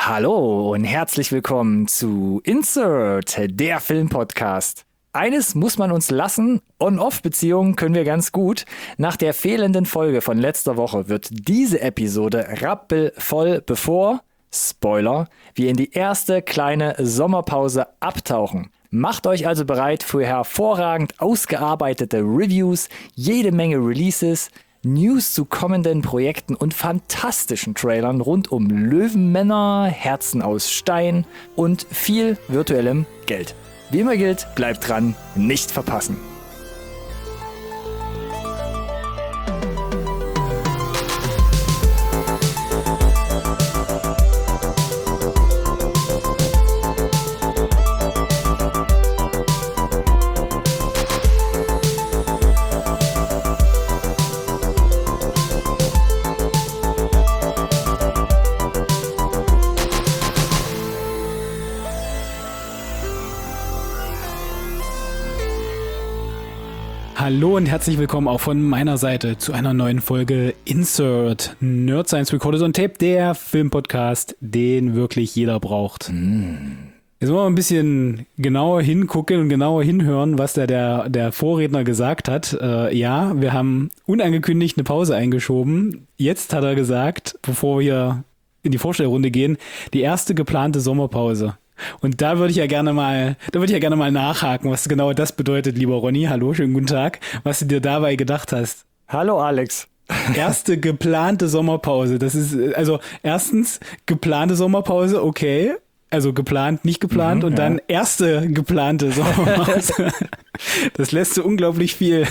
Hallo und herzlich willkommen zu Insert, der Filmpodcast. Eines muss man uns lassen, On-Off-Beziehungen können wir ganz gut. Nach der fehlenden Folge von letzter Woche wird diese Episode rappelvoll, bevor, Spoiler, wir in die erste kleine Sommerpause abtauchen. Macht euch also bereit für hervorragend ausgearbeitete Reviews, jede Menge Releases, News zu kommenden Projekten und fantastischen Trailern rund um Löwenmänner, Herzen aus Stein und viel virtuellem Geld. Wie immer gilt, bleibt dran, nicht verpassen. Hallo und herzlich willkommen auch von meiner Seite zu einer neuen Folge Insert Nerd Science Recorded on Tape, der Filmpodcast, den wirklich jeder braucht. Jetzt wollen wir ein bisschen genauer hingucken und genauer hinhören, was der Vorredner gesagt hat. Ja, wir haben unangekündigt eine Pause eingeschoben. Jetzt hat er gesagt, bevor wir in die Vorstellrunde gehen, die erste geplante Sommerpause. Und da würde ich ja gerne mal nachhaken, was genau das bedeutet, lieber Ronny. Hallo, schönen guten Tag. Was du dir dabei gedacht hast. Hallo Alex. Erste geplante Sommerpause. Das ist, also erstens, geplante Sommerpause, okay. Also geplant, nicht geplant. Und dann erste geplante Sommerpause. Das lässt so unglaublich viel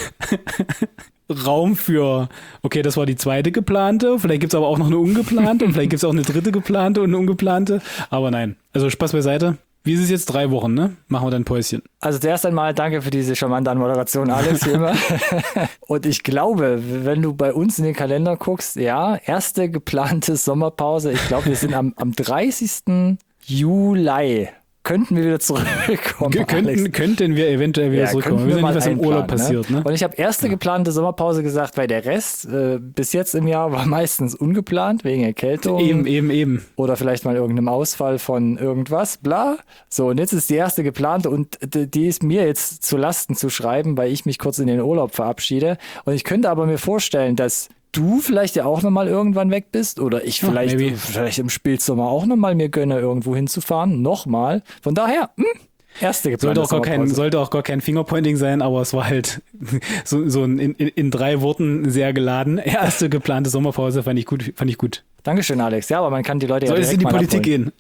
Raum für, okay, das war die zweite geplante, vielleicht gibt's aber auch noch eine ungeplante und vielleicht gibt's auch eine dritte geplante und eine ungeplante, aber nein. Also Spaß beiseite. Wie ist es jetzt? 3 Wochen, ne? Machen wir dann ein Päuschen. Also zuerst einmal danke für diese charmante Anmoderation, Alex, wie immer. Und ich glaube, wenn du bei uns in den Kalender guckst, ja, erste geplante Sommerpause, ich glaube, wir sind am 30. Juli. Könnten wir wieder zurückkommen, Könnten wir eventuell wieder zurückkommen. Wir wissen ja nicht, was im Urlaub passiert. Ne? Und ich habe erste geplante Sommerpause gesagt, weil der Rest bis jetzt im Jahr war meistens ungeplant, wegen Erkältung. Eben. Oder vielleicht mal irgendeinem Ausfall von irgendwas, bla. So, und jetzt ist die erste geplante und die ist mir jetzt zu Lasten zu schreiben, weil ich mich kurz in den Urlaub verabschiede. Und ich könnte aber mir vorstellen, dass du vielleicht ja auch nochmal irgendwann weg bist oder ich vielleicht im Spätsommer auch nochmal mir gönne, irgendwo hinzufahren. Nochmal. Von daher, erste geplante Sommerpause. Sollte auch gar kein Fingerpointing sein, aber es war halt so in 3 Worten sehr geladen. Erste geplante Sommerpause fand ich gut. Dankeschön, Alex. Ja, aber man kann die Leute ja direkt mal in die Politik gehen.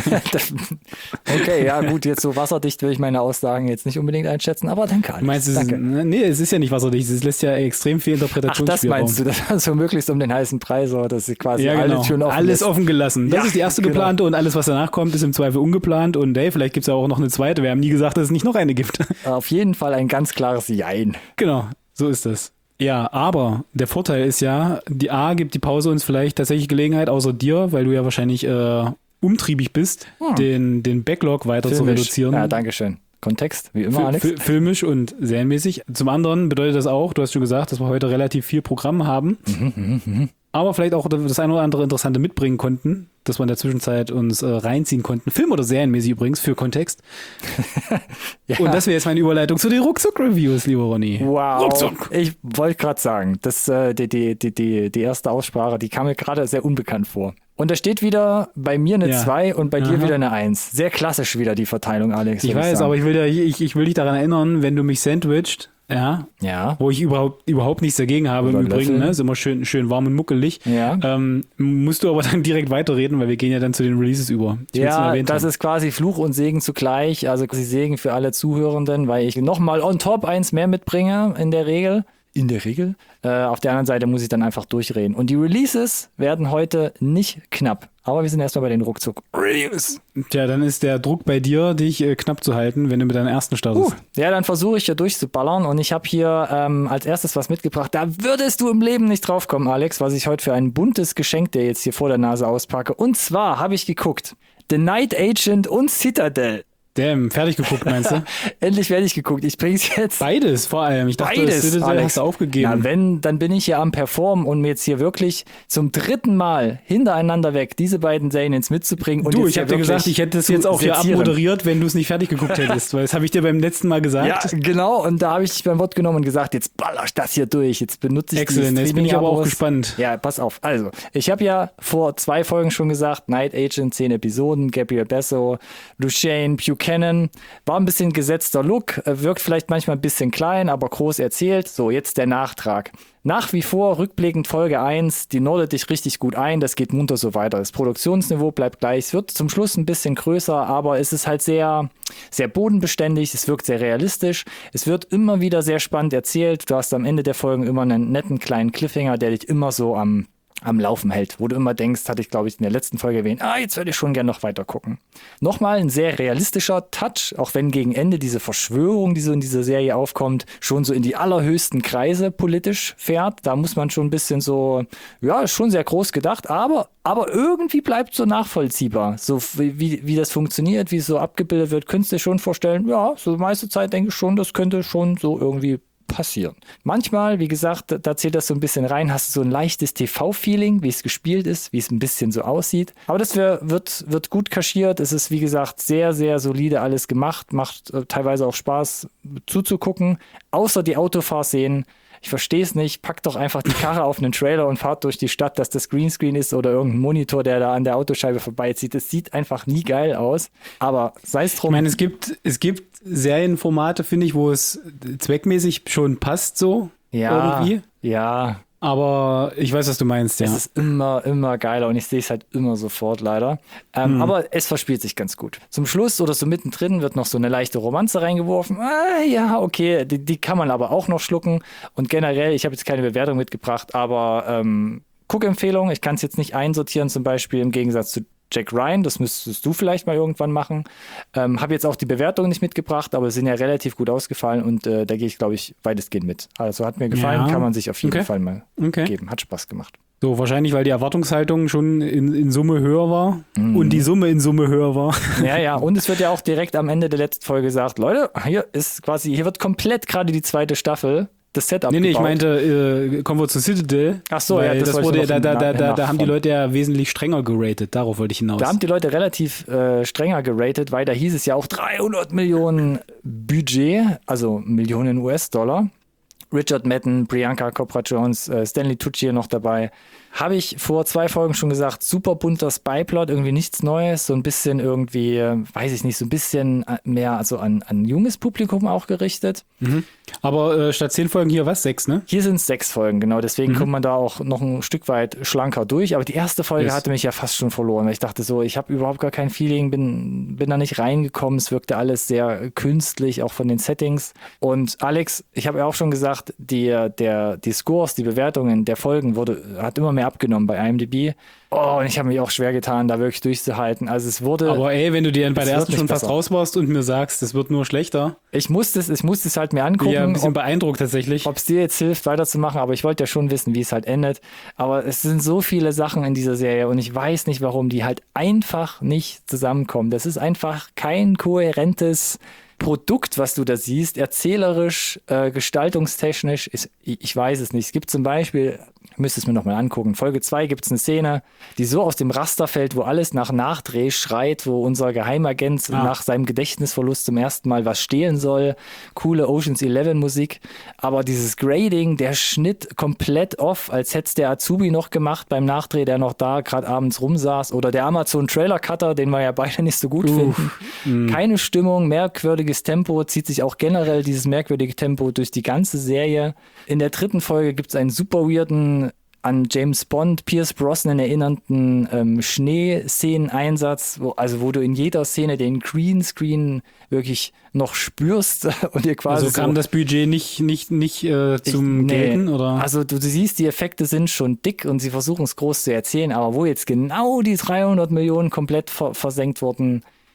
Okay, ja gut, jetzt so wasserdicht will ich meine Aussagen jetzt nicht unbedingt einschätzen, aber danke, Alex. Meinst du, es ist ja nicht wasserdicht, es lässt ja extrem viel Interpretationsspielraum. Ach, das meinst du, das war so möglichst um den heißen Preis, so, dass sie quasi alle Türen offen alles offen gelassen. Das ist die erste geplante und alles, was danach kommt, ist im Zweifel ungeplant und hey, vielleicht gibt es ja auch noch eine zweite. Wir haben nie gesagt, dass es nicht noch eine gibt. Auf jeden Fall ein ganz klares Jein. Genau, so ist das. Ja, aber der Vorteil ist ja, die A gibt die Pause uns vielleicht tatsächlich Gelegenheit, außer dir, weil du ja wahrscheinlich umtriebig bist, den Backlog weiter zu reduzieren. Ja, danke schön. Kontext, wie immer, Alex. Filmisch und serienmäßig. Zum anderen bedeutet das auch, du hast schon gesagt, dass wir heute relativ viel Programm haben, aber vielleicht auch das eine oder andere Interessante mitbringen konnten, dass wir in der Zwischenzeit uns reinziehen konnten. Film- oder serienmäßig übrigens, für Kontext. Ja. Und das wäre jetzt meine Überleitung zu den Ruckzuck-Reviews, lieber Ronny. Wow. Ruckzuck. Ich wollte gerade sagen, dass die erste Aussprache, die kam mir gerade sehr unbekannt vor. Und da steht wieder bei mir eine 2 und bei dir wieder eine 1. Sehr klassisch wieder die Verteilung, Alex. Ich weiß, aber ich will dich daran erinnern, wenn du mich sandwicht, wo ich überhaupt nichts dagegen habe im Übrigen, ne? Ist immer schön warm und muckelig. Ja. Musst du aber dann direkt weiterreden, weil wir gehen ja dann zu den Releases über. Das ist quasi Fluch und Segen zugleich, also quasi Segen für alle Zuhörenden, weil ich nochmal on top 1 mehr mitbringe in der Regel. Auf der anderen Seite muss ich dann einfach durchreden. Und die Releases werden heute nicht knapp. Aber wir sind erstmal bei den Ruckzuck-Reviews. Tja, dann ist der Druck bei dir, dich knapp zu halten, wenn du mit deinem ersten startest. Ja, dann versuche ich ja durchzuballern. Und ich habe hier als erstes was mitgebracht. Da würdest du im Leben nicht drauf kommen, Alex, was ich heute für ein buntes Geschenk dir jetzt hier vor der Nase auspacke. Und zwar habe ich geguckt. The Night Agent und Citadel. Damn, fertig geguckt, meinst du? Endlich fertig geguckt. Ich bring's jetzt. Beides vor allem. Ich dachte, Beides, das Alex. hast du aufgegeben. Na, wenn, dann bin ich ja am Performen und mir jetzt hier wirklich zum 3. Mal hintereinander weg diese beiden Serien ins mitzubringen. Und Du, jetzt ich hier habe dir gesagt, ich hätte das zu jetzt auch hier sezieren. abmoderiert, wenn du es nicht fertig geguckt hättest, weil das habe ich dir beim letzten Mal gesagt. Ja, genau. Und da habe ich dich beim Wort genommen und gesagt, jetzt baller ich das hier durch. Jetzt benutze ich Excellent, die jetzt bin ich aber auch Streaming-Abos. gespannt. Ja, pass auf. Also, ich habe ja vor 2 Folgen schon gesagt, Night Agent, 10 Episoden, Gabriel Basso, Lucien Buchanan. War ein bisschen gesetzter Look, wirkt vielleicht manchmal ein bisschen klein, aber groß erzählt. So, jetzt der Nachtrag. Nach wie vor rückblickend Folge 1, die nordet dich richtig gut ein, das geht munter so weiter. Das Produktionsniveau bleibt gleich, es wird zum Schluss ein bisschen größer, aber es ist halt sehr, sehr bodenbeständig, es wirkt sehr realistisch, es wird immer wieder sehr spannend erzählt. Du hast am Ende der Folgen immer einen netten kleinen Cliffhanger, der dich immer so am Laufen hält, wo du immer denkst, hatte ich glaube ich in der letzten Folge erwähnt, jetzt würde ich schon gerne noch weiter gucken. Nochmal ein sehr realistischer Touch, auch wenn gegen Ende diese Verschwörung, die so in dieser Serie aufkommt, schon so in die allerhöchsten Kreise politisch fährt. Da muss man schon ein bisschen so, ja, ist schon sehr groß gedacht, aber irgendwie bleibt so nachvollziehbar. So wie das funktioniert, wie es so abgebildet wird, könntest du dir schon vorstellen, ja, so die meiste Zeit denke ich schon, das könnte schon so irgendwie passieren. Manchmal, wie gesagt, da zählt das so ein bisschen rein, hast du so ein leichtes TV-Feeling, wie es gespielt ist, wie es ein bisschen so aussieht. Aber das wird gut kaschiert. Es ist, wie gesagt, sehr, sehr solide alles gemacht. Macht teilweise auch Spaß zuzugucken. Außer die Autofahrszenen. Ich verstehe es nicht. Packt doch einfach die Karre auf einen Trailer und fahrt durch die Stadt, dass das Greenscreen ist oder irgendein Monitor, der da an der Autoscheibe vorbeizieht. Es sieht einfach nie geil aus. Aber sei es drum. Ich meine, es gibt Serienformate, finde ich, wo es zweckmäßig schon passt so irgendwie. Ja. Aber ich weiß, was du meinst, ja. Es ist immer geiler und ich sehe es halt immer sofort leider. Aber es verspielt sich ganz gut. Zum Schluss oder so mittendrin wird noch so eine leichte Romanze reingeworfen. Ja, okay, die kann man aber auch noch schlucken. Und generell, ich habe jetzt keine Bewertung mitgebracht, aber Guckempfehlung, ich kann es jetzt nicht einsortieren, zum Beispiel im Gegensatz zu Jack Ryan, das müsstest du vielleicht mal irgendwann machen. Habe jetzt auch die Bewertung nicht mitgebracht, aber sind ja relativ gut ausgefallen und da gehe ich, glaube ich, weitestgehend mit. Also hat mir gefallen, kann man sich auf jeden Fall mal geben. Hat Spaß gemacht. So, wahrscheinlich, weil die Erwartungshaltung schon in Summe höher war und die Summe in Summe höher war. Ja, und es wird ja auch direkt am Ende der letzten Folge gesagt, Leute, hier wird komplett gerade die 2. Staffel das Setup Nee, ich gebaut. meinte, kommen wir zu Citadel. Ach so, ja, das wurde da haben die von. Leute ja wesentlich strenger geratet. Darauf wollte ich hinaus. Da haben die Leute relativ strenger geratet, weil da hieß es ja auch 300 Millionen Budget, also Millionen US-Dollar. Richard Madden, Priyanka Chopra Jones, Stanley Tucci noch dabei. Habe ich vor 2 Folgen schon gesagt, super bunter Spy-Plot, irgendwie nichts Neues, so ein bisschen irgendwie, weiß ich nicht, so ein bisschen mehr also an junges Publikum auch gerichtet. Mhm. Aber statt 10 Folgen hier was? 6, ne? Hier sind es 6 Folgen, genau, deswegen kommt man da auch noch ein Stück weit schlanker durch, aber die erste Folge hatte mich ja fast schon verloren, weil ich dachte so, ich habe überhaupt gar kein Feeling, bin da nicht reingekommen, es wirkte alles sehr künstlich, auch von den Settings. Und Alex, ich habe ja auch schon gesagt, die Scores, die Bewertungen der Folgen hat immer mehr abgenommen bei IMDb. Oh, und ich habe mich auch schwer getan, da wirklich durchzuhalten. Also es wurde. Aber ey, wenn du dir bei der ersten schon fast besser. raus warst und mir sagst, es wird nur schlechter. Ich musste es halt mir angucken. Ich bin ein bisschen beeindruckt tatsächlich. Ob es dir jetzt hilft, weiterzumachen, aber ich wollte ja schon wissen, wie es halt endet. Aber es sind so viele Sachen in dieser Serie und ich weiß nicht, warum die halt einfach nicht zusammenkommen. Das ist einfach kein kohärentes Produkt, was du da siehst, erzählerisch, gestaltungstechnisch, ich weiß es nicht. Es gibt zum Beispiel, ich müsste es mir nochmal angucken, Folge 2 gibt es eine Szene, die so aus dem Raster fällt, wo alles nach Nachdreh schreit, wo unser Geheimagent nach seinem Gedächtnisverlust zum ersten Mal was stehlen soll. Coole Ocean's 11 Musik, aber dieses Grading, der Schnitt komplett off, als hätte es der Azubi noch gemacht beim Nachdreh, der noch da gerade abends rumsaß, oder der Amazon Trailer Cutter, den wir ja beide nicht so gut finden. Keine Stimmung, merkwürdiges Tempo, zieht sich auch generell dieses merkwürdige Tempo durch die ganze Serie. In der 3. Folge gibt es einen super weirden, an James Bond, Pierce Brosnan erinnernden Schneeszeneneinsatz, wo du in jeder Szene den Greenscreen wirklich noch spürst und dir quasi Also kam das Budget nicht zum Gelten, oder? Also du siehst, die Effekte sind schon dick und sie versuchen es groß zu erzählen, aber wo jetzt genau die 300 Millionen komplett versenkt wurden,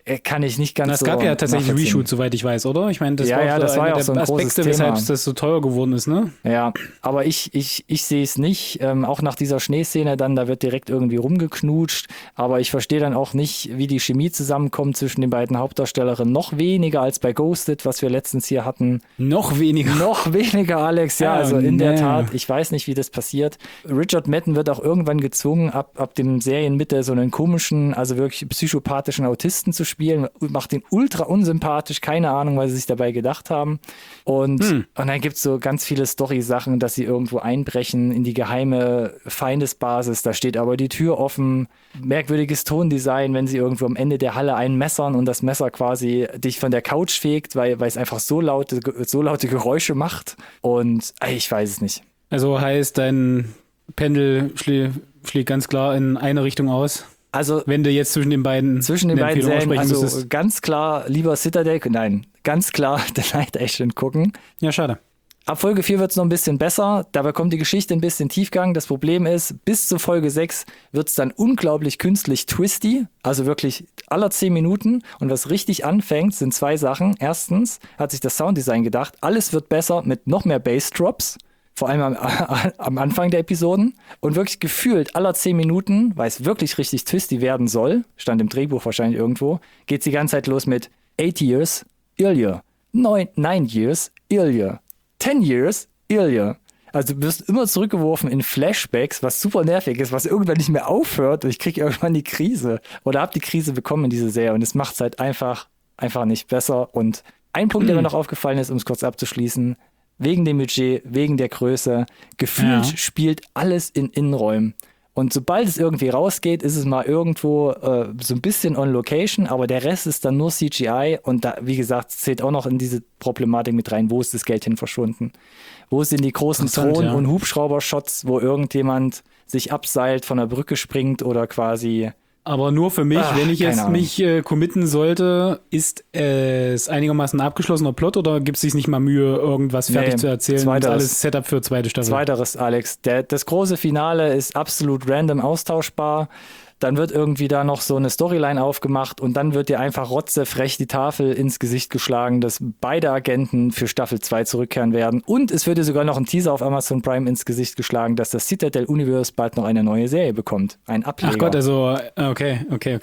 kann ich nicht ganz Es so gab ja tatsächlich nachvollziehen. Reshoot, soweit ich weiß, oder? Ich meine, das war auch das war einer ja auch der so ein großes Aspekte, weshalb Thema. das so teuer geworden ist, ne? Ja, aber ich sehe es nicht. Auch nach dieser Schneeszene dann, da wird direkt irgendwie rumgeknutscht. Aber ich verstehe dann auch nicht, wie die Chemie zusammenkommt zwischen den beiden Hauptdarstellerinnen. Noch weniger als bei Ghosted, was wir letztens hier hatten. Noch weniger. Noch weniger, Alex. Ja, Ah, also in der nee. Tat, ich weiß nicht, wie das passiert. Richard Madden wird auch irgendwann gezwungen, ab dem Serienmitte so einen komischen, also wirklich psychopathischen Autisten zu spielen. Macht ihn ultra unsympathisch. Keine Ahnung, was sie sich dabei gedacht haben. Und dann gibt es so ganz viele Story-Sachen, dass sie irgendwo einbrechen in die geheime Feindesbasis. Da steht aber die Tür offen. Merkwürdiges Tondesign, wenn sie irgendwo am Ende der Halle einmessern und das Messer quasi dich von der Couch fegt, weil es einfach so laute Geräusche macht. Und ich weiß es nicht. Also heißt, dein Pendel schlägt ganz klar in eine Richtung aus. Also Wenn du jetzt zwischen den beiden Serien, aussprechen also müsstest. ganz klar lieber Citadel, nein, ganz klar The Night Agent gucken. Ja, schade. Ab Folge 4 wird es noch ein bisschen besser, da bekommt die Geschichte ein bisschen Tiefgang. Das Problem ist, bis zu Folge 6 wird es dann unglaublich künstlich twisty, also wirklich aller 10 Minuten. Und was richtig anfängt, sind 2 Sachen. Erstens hat sich das Sounddesign gedacht, alles wird besser mit noch mehr Bassdrops. Vor allem am Anfang der Episoden. Und wirklich gefühlt aller 10 Minuten, weil es wirklich richtig twisty werden soll, stand im Drehbuch wahrscheinlich irgendwo, geht es die ganze Zeit los mit 8 years earlier, 9 years earlier, 10 years earlier. Also du wirst immer zurückgeworfen in Flashbacks, was super nervig ist, was irgendwann nicht mehr aufhört. Und ich kriege irgendwann die Krise. Oder habe die Krise bekommen in dieser Serie. Und es macht es halt einfach nicht besser. Und ein Punkt, der mir noch aufgefallen ist, um es kurz abzuschließen, wegen dem Budget, wegen der Größe, gefühlt spielt alles in Innenräumen. Und sobald es irgendwie rausgeht, ist es mal irgendwo so ein bisschen on location, aber der Rest ist dann nur CGI und da, wie gesagt, zählt auch noch in diese Problematik mit rein, wo ist das Geld hin verschwunden? Wo sind die großen Drohnen- und Hubschrauber-Shots, wo irgendjemand sich abseilt, von der Brücke springt oder quasi... Aber nur für mich, wenn ich jetzt keine mich committen sollte, ist es einigermaßen ein abgeschlossener Plot oder gibt es sich nicht mal Mühe, irgendwas fertig zu erzählen? Das ist alles Setup für zweite Staffel. Zweiteres, Alex. Das große Finale ist absolut random austauschbar. Dann wird irgendwie da noch so eine Storyline aufgemacht und dann wird dir einfach rotzefrech die Tafel ins Gesicht geschlagen, dass beide Agenten für Staffel 2 zurückkehren werden. Und es wird dir sogar noch ein Teaser auf Amazon Prime ins Gesicht geschlagen, dass das Citadel-Universe bald noch eine neue Serie bekommt. Ein Ableger. Ach Gott, also, okay.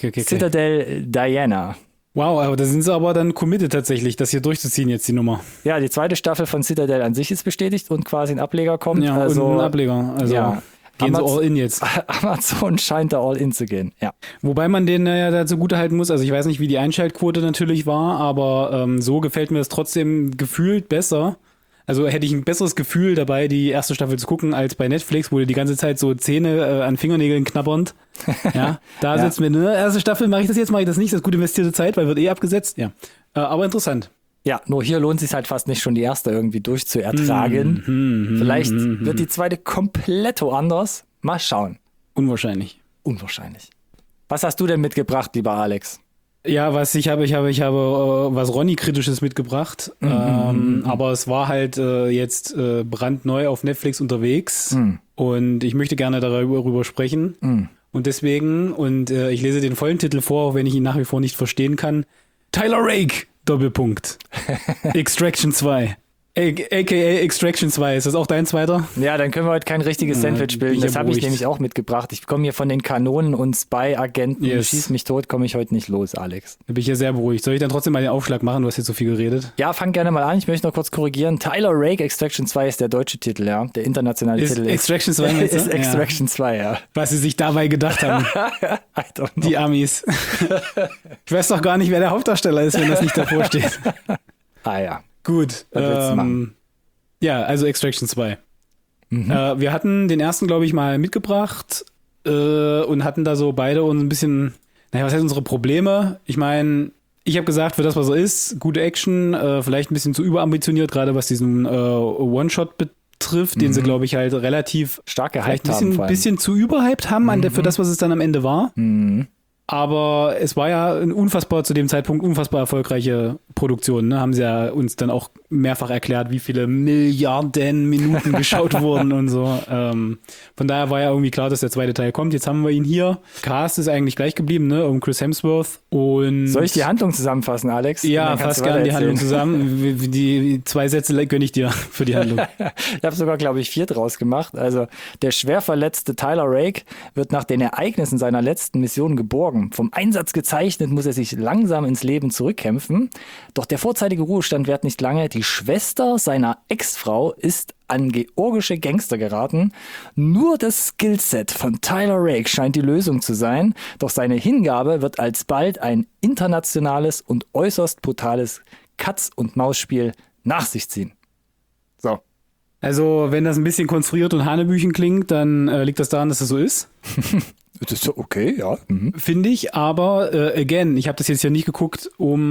Citadel Diana. Wow, aber da sind sie aber dann committed tatsächlich, das hier durchzuziehen jetzt, die Nummer. Ja, die zweite Staffel von Citadel an sich ist bestätigt und quasi ein Ableger kommt. Ja, also, und ein Ableger. Also ja. gehen sie all in jetzt. Amazon scheint da all in zu gehen, ja. Wobei man denen ja dazu halten muss, also ich weiß nicht, wie die Einschaltquote natürlich war, aber so gefällt mir das trotzdem gefühlt besser. Also hätte ich ein besseres Gefühl dabei, die erste Staffel zu gucken, als bei Netflix, wo die ganze Zeit so Zähne an Fingernägeln knabbernd. Ja, da sitzt mir, erste Staffel mache ich das jetzt, mache ich das nicht, das ist gut investierte Zeit, weil wird abgesetzt. Ja, aber interessant. Ja, nur hier lohnt es sich halt fast nicht, schon die erste irgendwie durchzuertragen. Vielleicht wird die zweite komplett anders. Mal schauen. Unwahrscheinlich. Was hast du denn mitgebracht, lieber Alex? Ja, ich habe was Ronny-Kritisches mitgebracht, aber es war halt jetzt brandneu auf Netflix unterwegs und ich möchte gerne darüber sprechen und deswegen, ich lese den vollen Titel vor, auch wenn ich ihn nach wie vor nicht verstehen kann, Tyler Rake, Doppelpunkt, Extraction 2. A.k.a. Extraction 2. Ist das auch dein zweiter? Ja, dann können wir heute kein richtiges Sandwich bilden. Das habe ich beruhigt. nämlich auch mitgebracht. Ich komme hier von den Kanonen und Spy-Agenten. Schieß mich tot, komme ich heute nicht los, Alex. Da bin ich ja sehr beruhigt. Soll ich dann trotzdem mal den Aufschlag machen? Du hast jetzt so viel geredet. Ja, fang gerne mal an. Ich möchte noch kurz korrigieren. Tyler Rake, Extraction 2 ist der deutsche Titel, ja. Der internationale Titel Extraction 2 meinst du? ist Extraction 2, ja. Was sie sich dabei gedacht haben. I don't know. Die Amis. Ich weiß doch gar nicht, wer der Hauptdarsteller ist, wenn das nicht davor steht. Ah ja. Gut. Was willst du machen? Ja, also Extraction 2. Wir hatten den ersten, glaube ich, mal mitgebracht und hatten da so beide uns ein bisschen, was heißt unsere Probleme? Ich meine, ich habe gesagt, für das, was er ist, gute Action, vielleicht ein bisschen zu überambitioniert, gerade was diesen One-Shot betrifft, den sie, glaube ich, halt relativ stark vielleicht gehypt haben. Ein bisschen zu überhyped haben für das, was es dann am Ende war. Aber es war ja zu dem Zeitpunkt unfassbar erfolgreiche Produktion. Ne? Haben sie ja uns dann auch mehrfach erklärt, wie viele Milliarden Minuten geschaut wurden und so. Von daher war ja irgendwie klar, dass der zweite Teil kommt. Jetzt haben wir ihn hier. Cast ist eigentlich gleich geblieben, ne? Um Chris Hemsworth. Und soll ich die Handlung zusammenfassen, Alex? Ja, fass gerne die Handlung zusammen. Die 2 Sätze gönne ich dir für die Handlung. Ich habe sogar, glaube ich, 4 draus gemacht. Also der schwer verletzte Tyler Rake wird nach den Ereignissen seiner letzten Mission geborgen. Vom Einsatz gezeichnet, muss er sich langsam ins Leben zurückkämpfen. Doch der vorzeitige Ruhestand währt nicht lange. Die Schwester seiner Ex-Frau ist an georgische Gangster geraten. Nur das Skillset von Tyler Rake scheint die Lösung zu sein. Doch seine Hingabe wird alsbald ein internationales und äußerst brutales Katz-und-Maus-Spiel nach sich ziehen. So. Also, wenn das ein bisschen konstruiert und hanebüchen klingt, dann liegt das daran, dass es so ist. Das ist okay, ja. Finde ich, aber again, ich habe das jetzt ja nicht geguckt,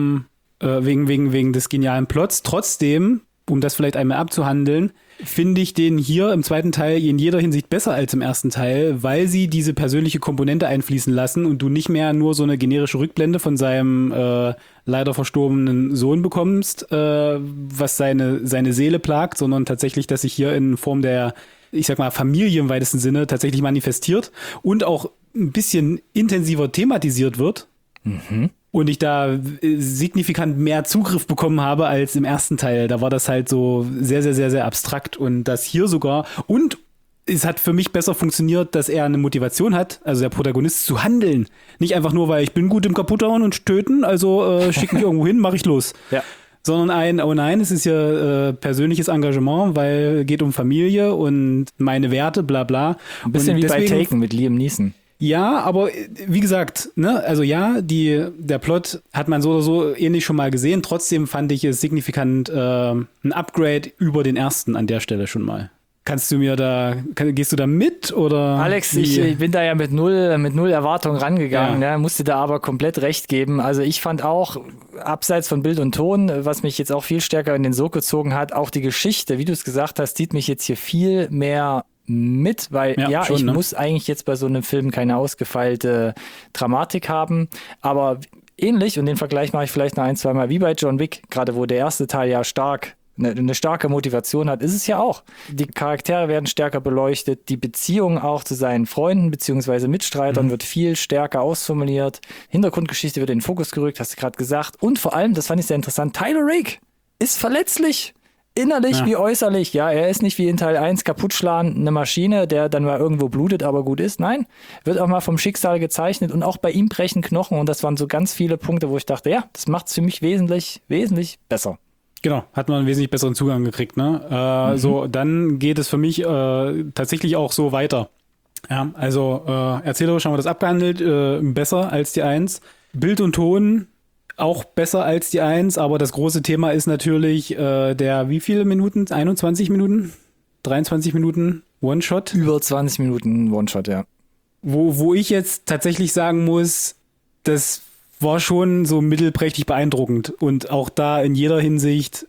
wegen des genialen Plots. Trotzdem, um das vielleicht einmal abzuhandeln, finde ich den hier im zweiten Teil in jeder Hinsicht besser als im ersten Teil, weil sie diese persönliche Komponente einfließen lassen und du nicht mehr nur so eine generische Rückblende von seinem leider verstorbenen Sohn bekommst, was seine Seele plagt, sondern tatsächlich, dass sich hier in Form der, ich sag mal, Familie im weitesten Sinne tatsächlich manifestiert und auch ein bisschen intensiver thematisiert wird. Mhm. Und ich da signifikant mehr Zugriff bekommen habe als im ersten Teil. Da war das halt so sehr, sehr, sehr, sehr abstrakt. Und das hier sogar. Und es hat für mich besser funktioniert, dass er eine Motivation hat, also der Protagonist, zu handeln. Nicht einfach nur, weil ich bin gut im Kaputthauen und töten, also schick mich irgendwo hin, mach ich los. Ja. Sondern oh nein, es ist ja persönliches Engagement, weil geht um Familie und meine Werte, bla bla. Ein bisschen und wie bei Taken mit Liam Neeson. Ja, aber wie gesagt, ne, also ja, der Plot hat man so oder so ähnlich schon mal gesehen. Trotzdem fand ich es signifikant ein Upgrade über den ersten an der Stelle schon mal. Gehst du da mit oder? Alex, ich bin da ja mit null Erwartung rangegangen, ja. Musste da aber komplett recht geben. Also ich fand auch, abseits von Bild und Ton, was mich jetzt auch viel stärker in den Sog gezogen hat, auch die Geschichte, wie du es gesagt hast, zieht mich jetzt hier viel mehr mit, weil schon, ich muss eigentlich jetzt bei so einem Film keine ausgefeilte Dramatik haben, aber ähnlich, und den Vergleich mache ich vielleicht noch 1-2 Mal, wie bei John Wick, gerade wo der erste Teil ja eine starke Motivation hat, ist es ja auch. Die Charaktere werden stärker beleuchtet, die Beziehung auch zu seinen Freunden bzw. Mitstreitern wird viel stärker ausformuliert, Hintergrundgeschichte wird in den Fokus gerückt, hast du gerade gesagt, und vor allem, das fand ich sehr interessant, Tyler Rake ist verletzlich. Innerlich wie äußerlich, ja, er ist nicht wie in Teil 1 kaputtschlagen, eine Maschine, der dann mal irgendwo blutet, aber gut ist. Nein, wird auch mal vom Schicksal gezeichnet und auch bei ihm brechen Knochen und das waren so ganz viele Punkte, wo ich dachte, ja, das macht es für mich wesentlich besser. Genau, hat man einen wesentlich besseren Zugang gekriegt, ne? So, dann geht es für mich tatsächlich auch so weiter. Ja, also erzählerisch haben wir das abgehandelt, besser als die 1. Bild und Ton auch besser als die 1, aber das große Thema ist natürlich der wie viele Minuten? 21 Minuten? 23 Minuten One-Shot? Über 20 Minuten One-Shot, ja. Wo ich jetzt tatsächlich sagen muss, das war schon so mittelprächtig beeindruckend und auch da in jeder Hinsicht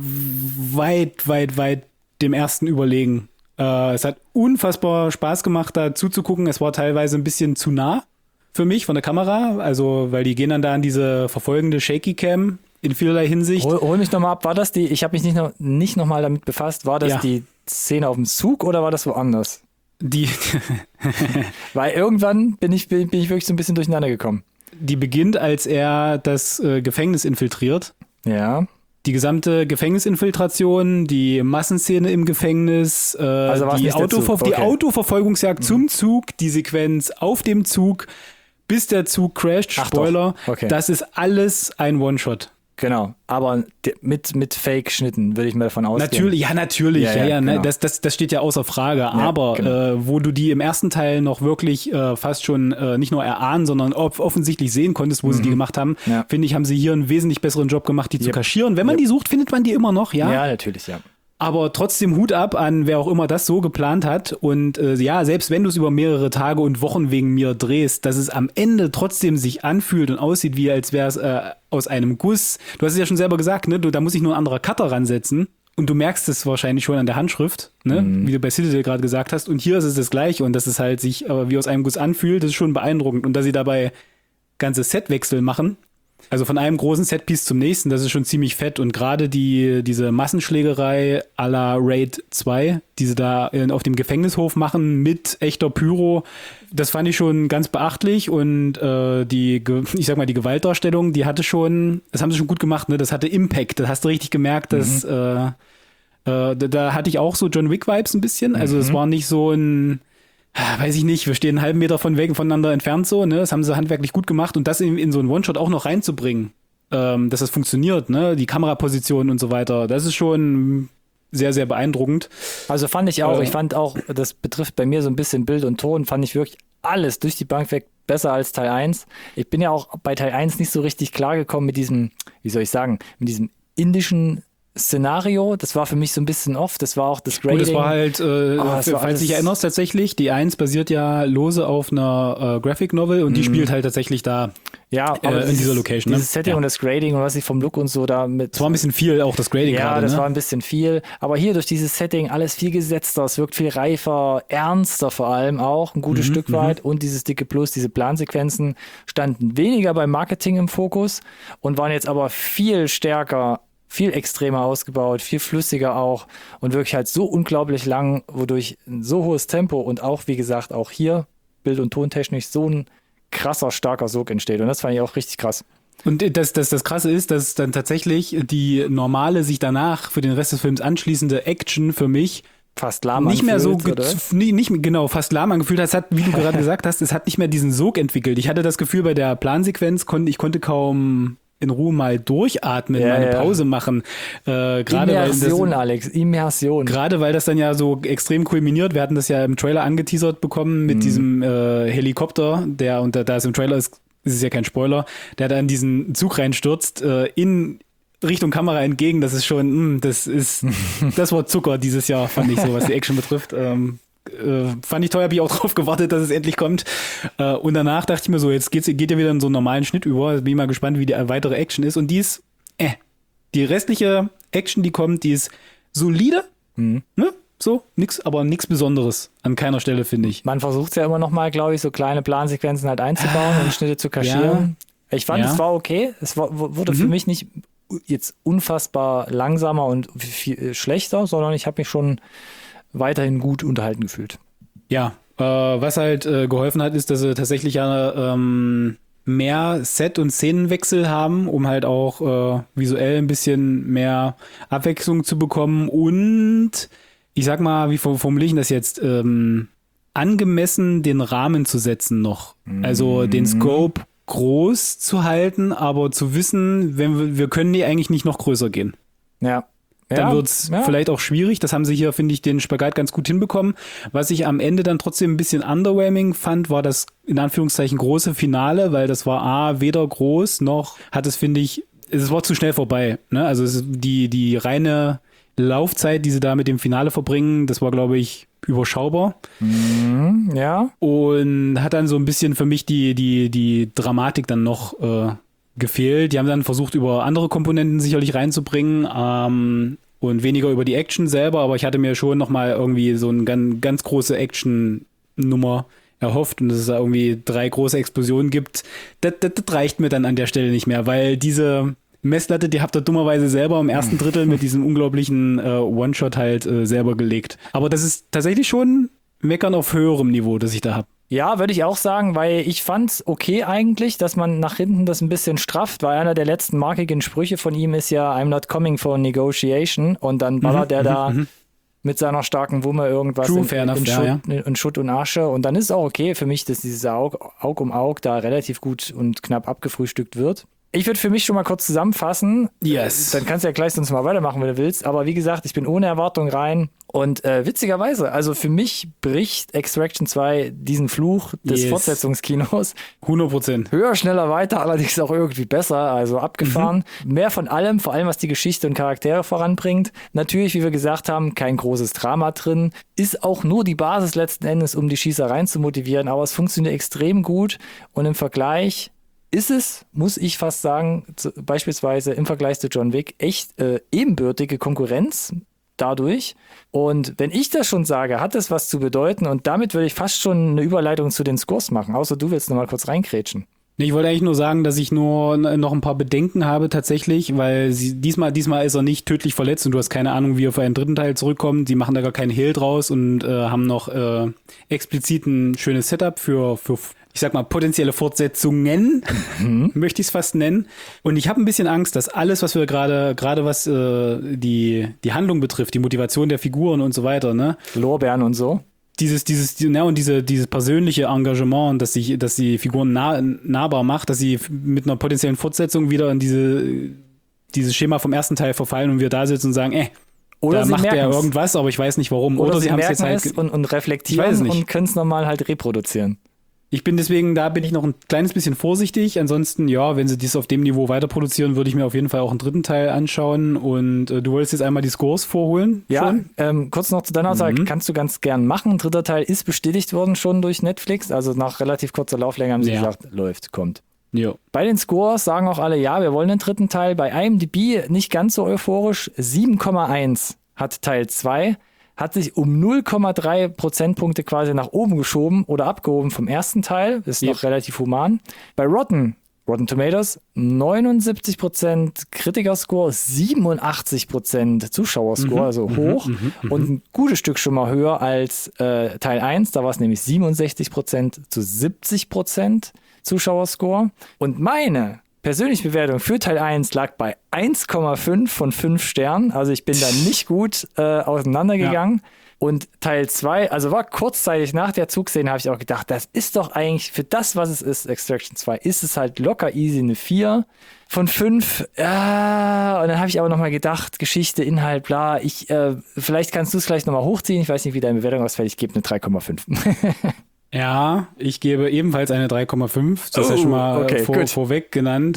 weit dem ersten überlegen. Es hat unfassbar Spaß gemacht, da zuzugucken. Es war teilweise ein bisschen zu nah für mich von der Kamera, also weil die gehen dann da an diese verfolgende Shaky Cam in vielerlei Hinsicht. Hol mich nochmal ab, war das ich habe mich nicht noch mal damit befasst, war das die Szene auf dem Zug oder war das woanders? Weil irgendwann bin ich wirklich so ein bisschen durcheinander gekommen. Die beginnt, als er das Gefängnis infiltriert. Ja. Die gesamte Gefängnisinfiltration, die Massenszene im Gefängnis, die Autoverfolgungsjagd zum Zug, die Sequenz auf dem Zug, bis der Zug crasht, Spoiler, das ist alles ein One-Shot. Genau, aber mit Fake-Schnitten würde ich mal davon ausgehen. Natürlich. Genau. Das steht ja außer Frage. Ja, aber genau. Wo du die im ersten Teil noch wirklich fast schon nicht nur erahnen, sondern offensichtlich sehen konntest, wo sie die gemacht haben, finde ich, haben sie hier einen wesentlich besseren Job gemacht, die zu kaschieren. Wenn man die sucht, findet man die immer noch, ja? Ja, natürlich, ja. Aber trotzdem Hut ab an wer auch immer das so geplant hat. Und selbst wenn du es über mehrere Tage und Wochen wegen mir drehst, dass es am Ende trotzdem sich anfühlt und aussieht, wie als wäre es aus einem Guss. Du hast es ja schon selber gesagt, ne? Da muss sich nur ein anderer Cutter ransetzen. Und du merkst es wahrscheinlich schon an der Handschrift, ne? Wie du bei Citadel gerade gesagt hast. Und hier ist es das Gleiche. Und dass es halt sich wie aus einem Guss anfühlt, das ist schon beeindruckend. Und dass sie dabei ganze Setwechsel machen. Also von einem großen Setpiece zum nächsten, das ist schon ziemlich fett. Und gerade diese Massenschlägerei à la Raid 2, die sie da auf dem Gefängnishof machen mit echter Pyro, das fand ich schon ganz beachtlich. Und die Gewaltdarstellung, das haben sie schon gut gemacht, ne? Das hatte Impact. Das hast du richtig gemerkt, dass da hatte ich auch so John Wick-Vibes ein bisschen. Also es war nicht so ein, weiß ich nicht, wir stehen einen halben Meter voneinander entfernt so, ne? Das haben sie handwerklich gut gemacht und das in so einen One-Shot auch noch reinzubringen, dass das funktioniert, ne? Die Kameraposition und so weiter, das ist schon sehr, sehr beeindruckend. Also fand ich auch, ich fand auch, das betrifft bei mir so ein bisschen Bild und Ton, fand ich wirklich alles durch die Bank weg besser als Teil 1. Ich bin ja auch bei Teil 1 nicht so richtig klargekommen mit diesem, mit diesem indischen Szenario, das war für mich so ein bisschen off, das war auch das Grading. Und das war halt, falls du dich erinnerst tatsächlich, die 1 basiert ja lose auf einer Graphic Novel und die spielt halt tatsächlich da aber in dieser Location. Dieses Setting und das Grading und was ich vom Look und so da mit... Das war ein bisschen viel, auch das Grading gerade. Ja, das war ein bisschen viel, aber hier durch dieses Setting alles viel gesetzter, es wirkt viel reifer, ernster vor allem auch, ein gutes Stück weit und dieses dicke Plus, diese Plansequenzen standen weniger beim Marketing im Fokus und waren jetzt aber viel stärker, viel extremer ausgebaut, viel flüssiger auch und wirklich halt so unglaublich lang, wodurch ein so hohes Tempo und auch, wie gesagt, auch hier bild- und tontechnisch so ein krasser, starker Sog entsteht und das fand ich auch richtig krass. Und das Krasse ist, dass dann tatsächlich die normale, sich danach für den Rest des Films anschließende Action für mich fast lahm nicht mehr so fast lahm angefühlt. Das hat, wie du gerade gesagt hast, es hat nicht mehr diesen Sog entwickelt. Ich hatte das Gefühl, bei der Plansequenz konnte kaum in Ruhe mal durchatmen, mal eine Pause machen. Immersion. Gerade weil das dann ja so extrem kulminiert. Wir hatten das ja im Trailer angeteasert bekommen mit diesem Helikopter, da es im Trailer ist es ja kein Spoiler, der da in diesen Zug reinstürzt, in Richtung Kamera entgegen. Das ist schon, das war Zucker dieses Jahr, fand ich so, was die Action betrifft. Fand ich toll, habe ich auch drauf gewartet, dass es endlich kommt. Und danach dachte ich mir so, jetzt geht ja wieder in so einen normalen Schnitt über. Bin ich mal gespannt, wie die weitere Action ist. Und die ist, die restliche Action, die kommt, die ist solide. Ne? So, aber nichts Besonderes an keiner Stelle, finde ich. Man versucht es ja immer noch mal, glaube ich, so kleine Plansequenzen halt einzubauen und Schnitte zu kaschieren. Ja. Ich fand, es war okay. Es wurde für mich nicht jetzt unfassbar langsamer und viel schlechter, sondern ich habe mich schon weiterhin gut unterhalten gefühlt. Ja, was halt geholfen hat, ist, dass sie tatsächlich ja mehr Set- und Szenenwechsel haben, um halt auch visuell ein bisschen mehr Abwechslung zu bekommen und ich sag mal, wie formuliere ich das jetzt, angemessen den Rahmen zu setzen noch. Also den Scope groß zu halten, aber zu wissen, wir können die eigentlich nicht noch größer gehen. Ja. Dann wird's vielleicht auch schwierig. Das haben sie hier, finde ich, den Spagat ganz gut hinbekommen. Was ich am Ende dann trotzdem ein bisschen underwhelming fand, war das in Anführungszeichen große Finale, weil das war weder groß noch hat es, finde ich, es war zu schnell vorbei. Ne? Also die reine Laufzeit, die sie da mit dem Finale verbringen, das war, glaube ich, überschaubar. Ja. Und hat dann so ein bisschen für mich die Dramatik dann noch gefehlt. Die haben dann versucht, über andere Komponenten sicherlich reinzubringen und weniger über die Action selber, aber ich hatte mir schon nochmal irgendwie so eine ganz große Action-Nummer erhofft und dass es da irgendwie 3 große Explosionen gibt. Das reicht mir dann an der Stelle nicht mehr, weil diese Messlatte, die habt ihr dummerweise selber im ersten Drittel mit diesem unglaublichen One-Shot halt selber gelegt. Aber das ist tatsächlich schon Meckern auf höherem Niveau, das ich da habe. Ja, würde ich auch sagen, weil ich fand's okay eigentlich, dass man nach hinten das ein bisschen strafft, weil einer der letzten markigen Sprüche von ihm ist ja I'm not coming for negotiation und dann ballert er da mit seiner starken Wumme irgendwas in Schutt und Asche und dann ist es auch okay für mich, dass dieses Aug um Aug da relativ gut und knapp abgefrühstückt wird. Ich würde für mich schon mal kurz zusammenfassen. Yes. Dann kannst du ja gleich sonst mal weitermachen, wenn du willst. Aber wie gesagt, ich bin ohne Erwartung rein. Und witzigerweise, also für mich bricht Extraction 2 diesen Fluch des Fortsetzungskinos. 100%. Höher, schneller, weiter, allerdings auch irgendwie besser, also abgefahren. Mehr von allem, vor allem was die Geschichte und Charaktere voranbringt. Natürlich, wie wir gesagt haben, kein großes Drama drin. Ist auch nur die Basis letzten Endes, um die Schießereien zu motivieren. Aber es funktioniert extrem gut. Und im Vergleich ist es, muss ich fast sagen, beispielsweise im Vergleich zu John Wick, echt ebenbürtige Konkurrenz dadurch. Und wenn ich das schon sage, hat das was zu bedeuten und damit würde ich fast schon eine Überleitung zu den Scores machen, außer du willst noch mal kurz reinkrätschen. Ich wollte eigentlich nur sagen, dass ich nur noch ein paar Bedenken habe tatsächlich, weil diesmal ist er nicht tödlich verletzt und du hast keine Ahnung, wie er für einen dritten Teil zurückkommt. Die machen da gar keinen Hehl draus und haben noch explizit ein schönes Setup für ich sag mal, potenzielle Fortsetzungen, möchte ich es fast nennen. Und ich habe ein bisschen Angst, dass alles, was wir gerade was die Handlung betrifft, die Motivation der Figuren und so weiter, ne? Lorbeeren und so. Dieses persönliche Engagement, dass die Figuren nahbar macht, dass sie mit einer potenziellen Fortsetzung wieder in dieses Schema vom ersten Teil verfallen und wir da sitzen und sagen, oder da sie macht der merken's. irgendwas, aber ich weiß nicht warum. Oder sie haben es jetzt halt und reflektieren und können es nochmal halt reproduzieren. Da bin ich noch ein kleines bisschen vorsichtig. Ansonsten, ja, wenn sie dies auf dem Niveau weiter produzieren, würde ich mir auf jeden Fall auch einen dritten Teil anschauen. Und du wolltest jetzt einmal die Scores vorholen? Ja, kurz noch zu deiner Aussage, kannst du ganz gern machen. Ein dritter Teil ist bestätigt worden schon durch Netflix. Also nach relativ kurzer Lauflänge haben sie gesagt, läuft, kommt. Ja. Bei den Scores sagen auch alle, ja, wir wollen den dritten Teil. Bei IMDb nicht ganz so euphorisch. 7,1 hat Teil 2. Hat sich um 0,3 Prozentpunkte quasi nach oben geschoben oder abgehoben vom ersten Teil. Ist noch relativ human. Bei Rotten Tomatoes 79% Kritikerscore, 87% Zuschauerscore, also hoch. Und ein gutes Stück schon mal höher als Teil 1. Da war es nämlich 67% zu 70% Zuschauerscore. Und meine persönliche Bewertung für Teil 1 lag bei 1,5 von 5 Sternen. Also ich bin da nicht gut auseinandergegangen. Ja. Und Teil 2, also war kurzzeitig nach der Zugszene, habe ich auch gedacht, das ist doch eigentlich für das, was es ist, Extraction 2, ist es halt locker easy eine 4 von 5. Ja, und dann habe ich aber nochmal gedacht, Geschichte, Inhalt, bla. Vielleicht kannst du es gleich nochmal hochziehen. Ich weiß nicht, wie deine Bewertung ausfällt. Ich gebe eine 3,5. Ja, ich gebe ebenfalls eine 3,5. Das ist ja schon mal vorweg genannt.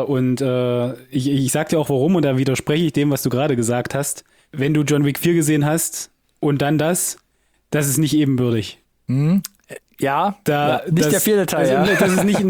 Ich sag dir auch warum und da widerspreche ich dem, was du gerade gesagt hast. Wenn du John Wick 4 gesehen hast und dann das ist nicht ebenbürtig. Ja, nicht der vierte Teil. Also, das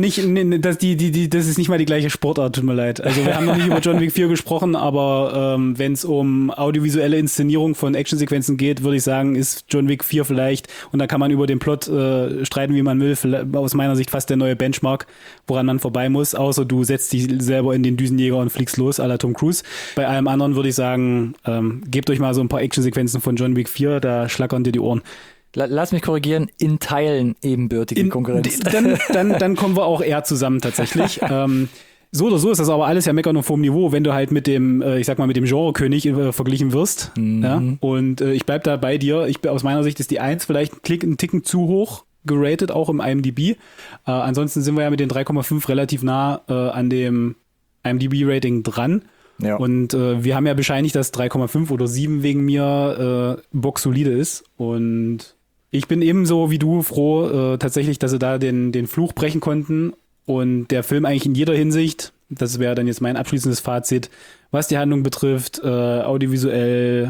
ist nicht mal die gleiche Sportart, tut mir leid. Also wir haben noch nicht über John Wick 4 gesprochen, aber wenn es um audiovisuelle Inszenierung von Actionsequenzen geht, würde ich sagen, ist John Wick 4 vielleicht, und da kann man über den Plot streiten, wie man will, aus meiner Sicht fast der neue Benchmark, woran man vorbei muss, außer du setzt dich selber in den Düsenjäger und fliegst los, à la Tom Cruise. Bei allem anderen würde ich sagen, gebt euch mal so ein paar Actionsequenzen von John Wick 4, da schlackern dir die Ohren. Lass mich korrigieren, in Teilen ebenbürtige Konkurrenz. Dann kommen wir auch eher zusammen tatsächlich. So oder so ist das aber alles ja meckern auf hohem Niveau, wenn du halt mit dem, ich sag mal, mit dem Genre-König verglichen wirst. Ja? Und ich bleib da bei dir. Aus meiner Sicht ist die 1 vielleicht einen Ticken zu hoch geratet, auch im IMDb. Ansonsten sind wir ja mit den 3,5 relativ nah an dem IMDb-Rating dran. Ja. Und wir haben ja bescheinigt, dass 3,5 oder 7 wegen mir boxsolide ist. Und ich bin ebenso wie du froh tatsächlich, dass sie da den Fluch brechen konnten und der Film eigentlich in jeder Hinsicht, das wäre dann jetzt mein abschließendes Fazit, was die Handlung betrifft, audiovisuell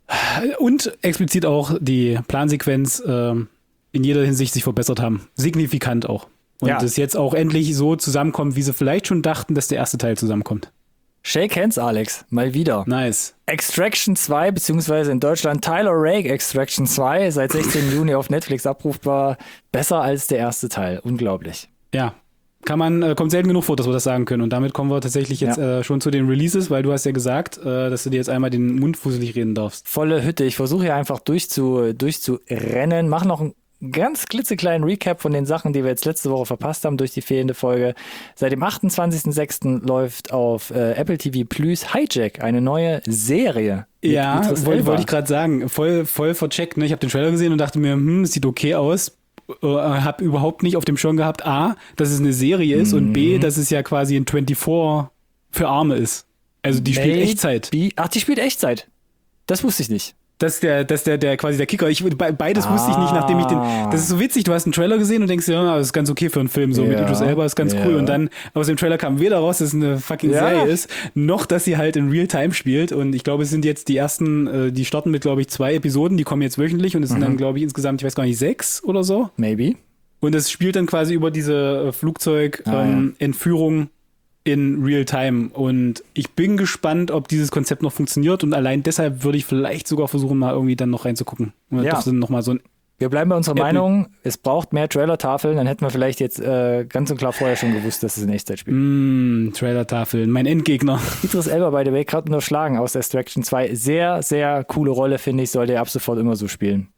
und explizit auch die Plansequenz in jeder Hinsicht sich verbessert haben. Signifikant auch. Und das jetzt auch endlich so zusammenkommt, wie sie vielleicht schon dachten, dass der erste Teil zusammenkommt. Shake hands, Alex. Mal wieder. Nice. Extraction 2, beziehungsweise in Deutschland Tyler Rake Extraction 2, seit 16. Juni auf Netflix abrufbar. Besser als der erste Teil. Unglaublich. Ja. Kommt selten genug vor, dass wir das sagen können. Und damit kommen wir tatsächlich jetzt schon zu den Releases, weil du hast ja gesagt, dass du dir jetzt einmal den Mund fusselig reden darfst. Volle Hütte. Ich versuche hier einfach durchzurennen. Mach noch einen ganz klitzekleinen Recap von den Sachen, die wir jetzt letzte Woche verpasst haben durch die fehlende Folge. Seit dem 28.06. läuft auf Apple TV Plus Hijack, eine neue Serie. Ja, wollte ich gerade sagen. Voll vercheckt. Ne? Ich habe den Trailer gesehen und dachte mir, es sieht okay aus. Hab überhaupt nicht auf dem Schirm gehabt, A, dass es eine Serie ist und B, dass es ja quasi ein 24 für Arme ist. Also die spielt Echtzeit. Ach, die spielt Echtzeit. Das wusste ich nicht. Das ist der quasi der Kicker. Beides wusste ich nicht, nachdem ich das ist so witzig, du hast einen Trailer gesehen und denkst, ja, das ist ganz okay für einen Film, so mit Idris Elba ist ganz cool. Und dann aus dem Trailer kam weder raus, dass es eine fucking Serie ist, noch, dass sie halt in Real-Time spielt. Und ich glaube, es sind jetzt die ersten, die starten mit, glaube ich, 2 Episoden, die kommen jetzt wöchentlich und es sind dann, glaube ich, insgesamt, ich weiß gar nicht, 6 oder so. Maybe. Und es spielt dann quasi über diese Flugzeug-Entführung in Real-Time. Und ich bin gespannt, ob dieses Konzept noch funktioniert. Und allein deshalb würde ich vielleicht sogar versuchen, mal irgendwie dann noch reinzugucken. Oder doch noch mal so ein Wir bleiben bei unserer Meinung, es braucht mehr Trailer-Tafeln, dann hätten wir vielleicht jetzt ganz und klar vorher schon gewusst, dass es in Echtzeit spielt. Trailer-Tafeln, mein Endgegner. Idris Elba, by the way, gerade unterschlagen aus Extraction 2. Sehr, sehr coole Rolle, finde ich, sollte er ab sofort immer so spielen.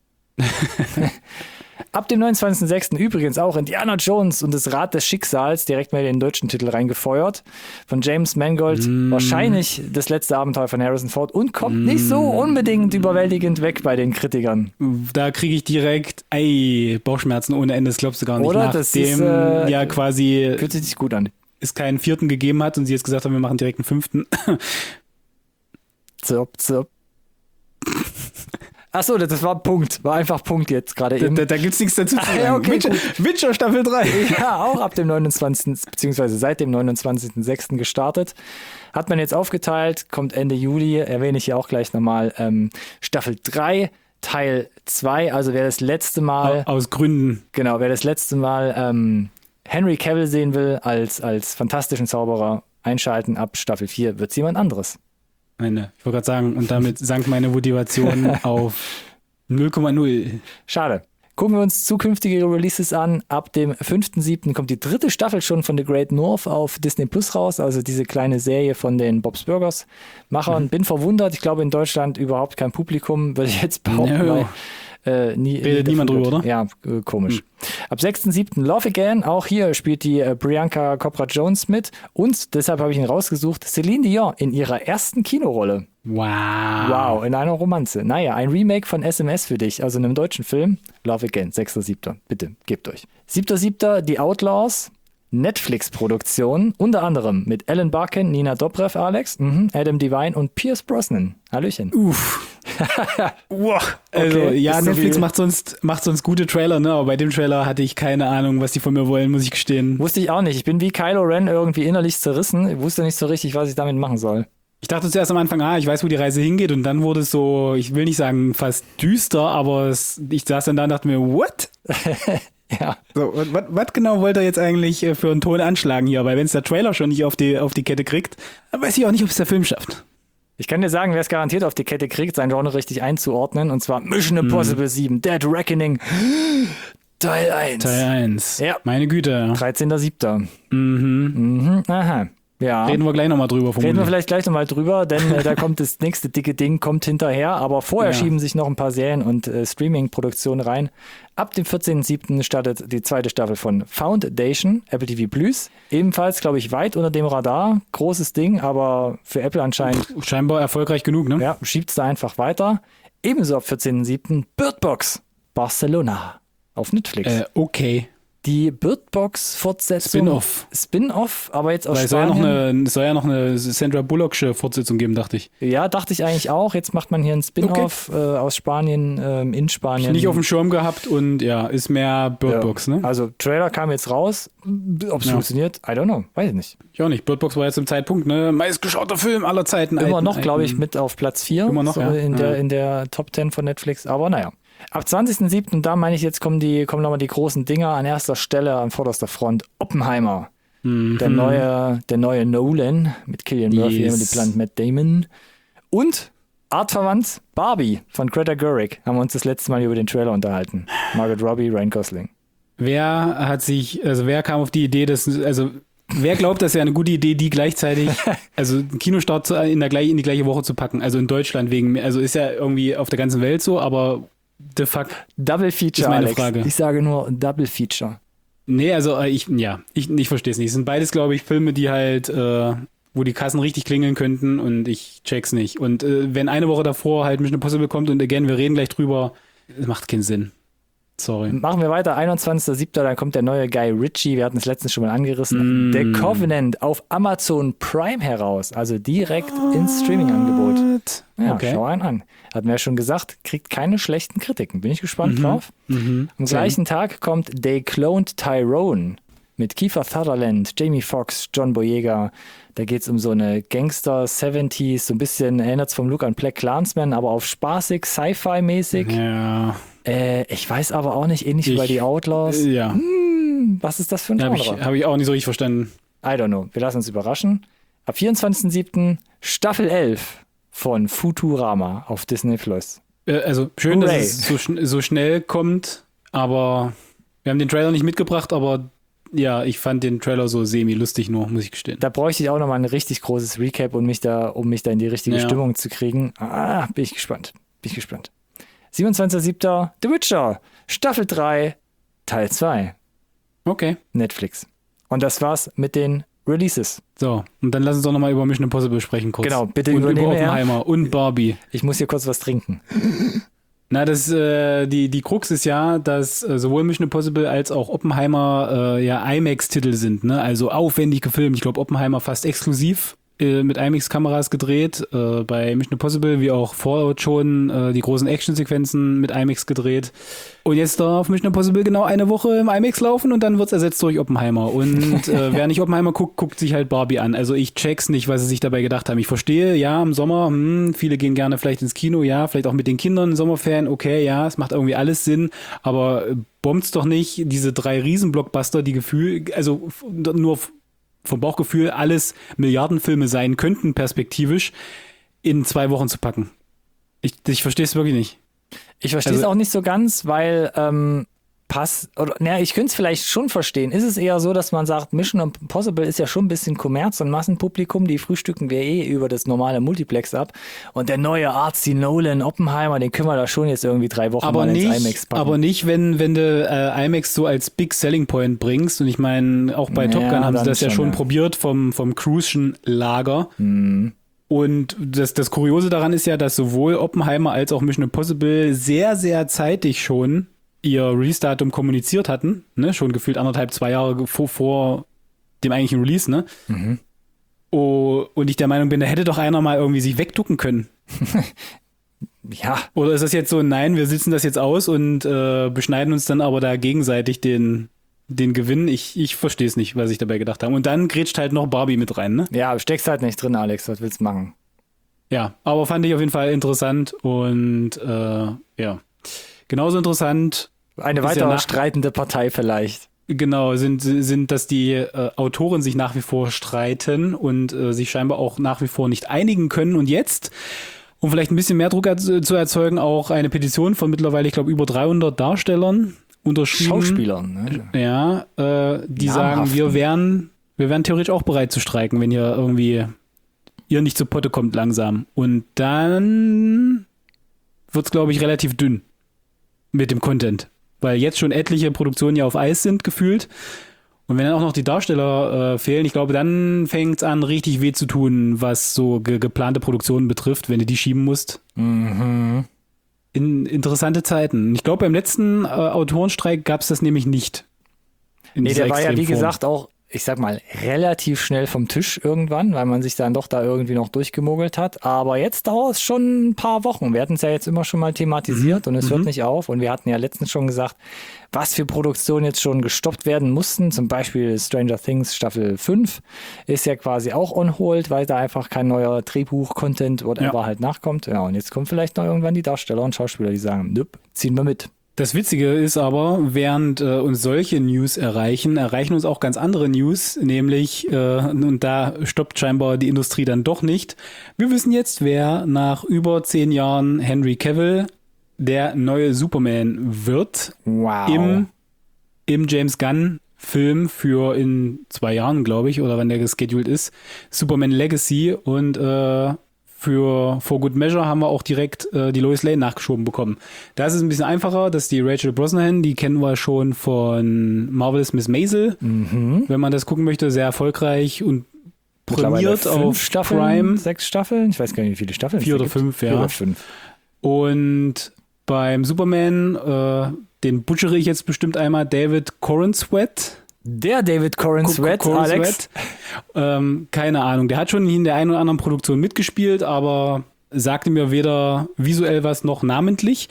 Ab dem 29.06. übrigens auch Indiana Jones und das Rad des Schicksals, direkt mal den deutschen Titel reingefeuert, von James Mangold. Wahrscheinlich das letzte Abenteuer von Harrison Ford und kommt nicht so unbedingt überwältigend weg bei den Kritikern. Da kriege ich direkt Bauchschmerzen ohne Ende, das glaubst du gar nicht. Oder? Das ist, ja quasi fühlt sich nicht gut an. Es keinen 4. gegeben hat und sie jetzt gesagt haben, wir machen direkt einen 5. Zirp, zirp. Achso, das war Punkt. War einfach Punkt jetzt gerade eben. Da gibt's nichts dazu zu sagen. Ja, okay, Witcher Staffel 3. Ja, auch ab dem 29. beziehungsweise seit dem 29.06. gestartet. Hat man jetzt aufgeteilt, kommt Ende Juli, erwähne ich hier auch gleich nochmal, Staffel 3, Teil 2, also wer das letzte Mal... Aus Gründen. Genau, wer das letzte Mal Henry Cavill sehen will als fantastischen Zauberer, einschalten, ab Staffel 4 wird's jemand anderes. Ich wollte gerade sagen, und damit sank meine Motivation auf 0,0. Schade. Gucken wir uns zukünftige Releases an. Ab dem 5.7. kommt die 3. Staffel schon von The Great North auf Disney Plus raus, also diese kleine Serie von den Bob's Burgers Machern. Bin verwundert, ich glaube in Deutschland überhaupt kein Publikum, würde ich jetzt behaupten. No. Redet niemand drüber, oder? Ja, komisch. Ab 6.7. Love Again, auch hier spielt die Priyanka Chopra Jones mit und deshalb habe ich ihn rausgesucht, Celine Dion in ihrer ersten Kinorolle. Wow, in einer Romanze. Naja, ein Remake von SMS für dich, also in einem deutschen Film. Love Again, 6.7. Bitte, gebt euch. 7.7. Die Outlaws, Netflix-Produktion, unter anderem mit Alan Barkin, Nina Dobrev, Alex, Adam Devine und Pierce Brosnan. Hallöchen. Also, Okay, ja, ist so Netflix viel. macht sonst gute Trailer, ne? Aber bei dem Trailer hatte ich keine Ahnung, was die von mir wollen, muss ich gestehen. Wusste ich auch nicht. Ich bin wie Kylo Ren irgendwie innerlich zerrissen. Ich wusste nicht so richtig, was ich damit machen soll. Ich dachte zuerst am Anfang, ich weiß, wo die Reise hingeht, und dann wurde es so, ich will nicht sagen fast düster, aber ich saß dann da und dachte mir, what? Ja. So, was genau wollte er jetzt eigentlich für einen Ton anschlagen hier? Weil wenn es der Trailer schon nicht auf die Kette kriegt, dann weiß ich auch nicht, ob es der Film schafft. Ich kann dir sagen, wer es garantiert auf die Kette kriegt, sein Genre richtig einzuordnen, und zwar Mission Impossible 7, Dead Reckoning, Teil 1. Teil 1. Ja. Meine Güte. 13.7. Aha. Ja. Reden wir gleich nochmal drüber. Reden wir vielleicht gleich nochmal drüber, denn da kommt das nächste dicke Ding, kommt hinterher. Aber vorher schieben sich noch ein paar Serien und Streaming-Produktionen rein. Ab dem 14.07. startet die 2. Staffel von Foundation, Apple TV Plus. Ebenfalls, glaube ich, weit unter dem Radar. Großes Ding, aber für Apple anscheinend... Scheinbar erfolgreich genug, ne? Ja, schiebt es da einfach weiter. Ebenso ab 14.07. Bird Box, Barcelona auf Netflix. Okay. Die Bird Box-Fortsetzung. Spin-off, aber jetzt aus Spanien. Es soll ja noch eine Sandra Bullocksche Fortsetzung geben, dachte ich. Ja, dachte ich eigentlich auch. Jetzt macht man hier ein Spin-off aus Spanien, in Spanien. Nicht auf dem Schirm gehabt und ja, ist mehr Bird Box, ne? Also Trailer kam jetzt raus. Ob es funktioniert, I don't know. Weiß ich nicht. Ich auch nicht. Bird Box war jetzt im Zeitpunkt, ne? Meistgeschauter Film aller Zeiten. Immer noch, glaube ich, mit auf Platz 4. Immer noch, so in der Top 10 von Netflix. Aber naja. Ab 20.07., da meine ich, jetzt kommen nochmal die großen Dinger an erster Stelle, an vorderster Front. Oppenheimer. Der neue Nolan mit Cillian Murphy, Emily Blunt, Matt Damon. Und artverwandt Barbie von Greta Gerwig. Haben wir uns das letzte Mal über den Trailer unterhalten. Margot Robbie, Ryan Gosling. Wer kam auf die Idee, wer glaubt, das ist ja eine gute Idee, die gleichzeitig, also Kinostart in die gleiche Woche zu packen, also in Deutschland also ist ja irgendwie auf der ganzen Welt so, aber the fuck. Double Feature, ist meine Alex. Frage. Ich sage nur Double Feature. Nee, also ich verstehe es nicht. Es sind beides, glaube ich, Filme, die halt, wo die Kassen richtig klingeln könnten, und ich check's nicht. Und wenn eine Woche davor halt Mission Impossible kommt und again, wir reden gleich drüber, das macht keinen Sinn. Sorry. Machen wir weiter. 21.07. Dann kommt der neue Guy Ritchie. Wir hatten es letztens schon mal angerissen. The Covenant auf Amazon Prime heraus. Also direkt ins Streaming-Angebot. Ja, schau einen an. Hatten wir ja schon gesagt, kriegt keine schlechten Kritiken. Bin ich gespannt drauf. Am gleichen Tag kommt They Cloned Tyrone mit Kiefer Sutherland, Jamie Foxx, John Boyega. Da geht es um so eine Gangster-70s, so ein bisschen erinnert es vom Look an Black Klansman, aber auf spaßig, Sci-Fi-mäßig. Ja. Ich weiß aber auch nicht, ähnlich wie bei The Outlaws. Ja. Was ist das für ein Genre? Hab ich auch nicht so richtig verstanden. I don't know. Wir lassen uns überraschen. Ab 24.07. Staffel 11 von Futurama auf Disney Plus. Also schön, Hooray. dass es so schnell kommt, aber wir haben den Trailer nicht mitgebracht, aber ja, ich fand den Trailer so semi-lustig nur, muss ich gestehen. Da bräuchte ich auch nochmal ein richtig großes Recap, um mich da in die richtige Stimmung zu kriegen. Bin ich gespannt. 27.07. The Witcher, Staffel 3, Teil 2. Okay. Netflix. Und das war's mit den Releases. So, und dann lass uns doch nochmal über Mission Impossible sprechen kurz. Genau, bitte und übernehme über Oppenheimer und Barbie. Ich muss hier kurz was trinken. Na, die Krux ist ja, dass sowohl Mission Impossible als auch Oppenheimer IMAX-Titel sind, ne? Also aufwendig gefilmt. Ich glaube, Oppenheimer fast exklusiv mit IMAX-Kameras gedreht. Bei Mission Impossible wie auch Fallout schon die großen Actionsequenzen mit IMAX gedreht. Und jetzt darf Mission Impossible genau eine Woche im IMAX laufen und dann wird's ersetzt durch Oppenheimer. Und wer nicht Oppenheimer guckt sich halt Barbie an. Also ich check's nicht, was sie sich dabei gedacht haben. Ich verstehe, ja, im Sommer, viele gehen gerne vielleicht ins Kino, ja, vielleicht auch mit den Kindern, Sommerferien, okay, ja, es macht irgendwie alles Sinn, aber bombt's doch nicht diese 3 Riesen-Blockbuster, die also nur vom Bauchgefühl alles Milliardenfilme sein könnten, perspektivisch, in 2 Wochen zu packen. Ich verstehe es wirklich nicht. Ich verstehe es auch nicht so ganz, weil ich könnte es vielleicht schon verstehen. Ist es eher so, dass man sagt, Mission Impossible ist ja schon ein bisschen Kommerz und Massenpublikum, die frühstücken wir über das normale Multiplex ab. Und der neue artsy Nolan Oppenheimer, den können wir da schon jetzt irgendwie 3 Wochen mal ins IMAX packen. Aber nicht, wenn du IMAX so als Big Selling Point bringst. Und ich meine, auch bei Top Gun haben sie das ja schon probiert vom Cruise'schen Lager. Und das Kuriose daran ist ja, dass sowohl Oppenheimer als auch Mission Impossible sehr, sehr zeitig schon ihr Release-Datum kommuniziert hatten, ne? Schon gefühlt 1,5-2 Jahre vor dem eigentlichen Release, ne? Und ich der Meinung bin, da hätte doch einer mal irgendwie sich wegducken können. Ja. Oder ist das jetzt so, nein, wir sitzen das jetzt aus und beschneiden uns dann aber da gegenseitig den Gewinn? Ich verstehe es nicht, was ich dabei gedacht habe. Und dann grätscht halt noch Barbie mit rein, ne? Ja, steckst halt nicht drin, Alex, was willst du machen? Ja, aber fand ich auf jeden Fall interessant und genauso interessant. Eine weitere streitende Partei vielleicht. Genau, sind, dass die Autoren sich nach wie vor streiten und sich scheinbar auch nach wie vor nicht einigen können. Und jetzt, um vielleicht ein bisschen mehr Druck zu erzeugen, auch eine Petition von mittlerweile, ich glaube, über 300 Darstellern unterschrieben. Schauspielern, ne? Ja, die sagen, wir wären theoretisch auch bereit zu streiken, wenn ihr nicht zu Potte kommt langsam. Und dann wird's, glaube ich, relativ dünn mit dem Content. Weil jetzt schon etliche Produktionen ja auf Eis sind, gefühlt. Und wenn dann auch noch die Darsteller fehlen, ich glaube, dann fängt's an, richtig weh zu tun, was so geplante Produktionen betrifft, wenn du die schieben musst. In interessante Zeiten. Ich glaube, beim letzten Autorenstreik gab's das nämlich nicht. Nee, der war ja, wie gesagt, auch, ich sag mal, relativ schnell vom Tisch irgendwann, weil man sich dann doch da irgendwie noch durchgemogelt hat. Aber jetzt dauert es schon ein paar Wochen. Wir hatten es ja jetzt immer schon mal thematisiert und es hört nicht auf. Und wir hatten ja letztens schon gesagt, was für Produktionen jetzt schon gestoppt werden mussten. Zum Beispiel Stranger Things Staffel 5 ist ja quasi auch on hold, weil da einfach kein neuer Drehbuch-Content whatever halt nachkommt. Ja, und jetzt kommen vielleicht noch irgendwann die Darsteller und Schauspieler, die sagen, nöp, ziehen wir mit. Das Witzige ist aber, während uns solche News erreichen uns auch ganz andere News, nämlich, und da stoppt scheinbar die Industrie dann doch nicht. Wir wissen jetzt, wer nach über 10 Jahren Henry Cavill der neue Superman wird. Wow. Im James Gunn-Film für in 2 Jahren, glaube ich, oder wann der gescheduled ist. Superman Legacy und für For Good Measure haben wir auch direkt die Lois Lane nachgeschoben bekommen. Da ist es ein bisschen einfacher, dass die Rachel Brosnahan, die kennen wir schon von Marvelous Miss Maisel, wenn man das gucken möchte, sehr erfolgreich und prämiert auf Staffeln, Prime. 6 Staffeln? Ich weiß gar nicht, wie viele Staffeln 4 oder 5, ja. 4 oder 5. Und beim Superman, den butchere ich jetzt bestimmt einmal, David Corenswet. Der David Corenswet, Alex. Keine Ahnung. Der hat schon in der einen oder anderen Produktion mitgespielt, aber sagte mir weder visuell was noch namentlich.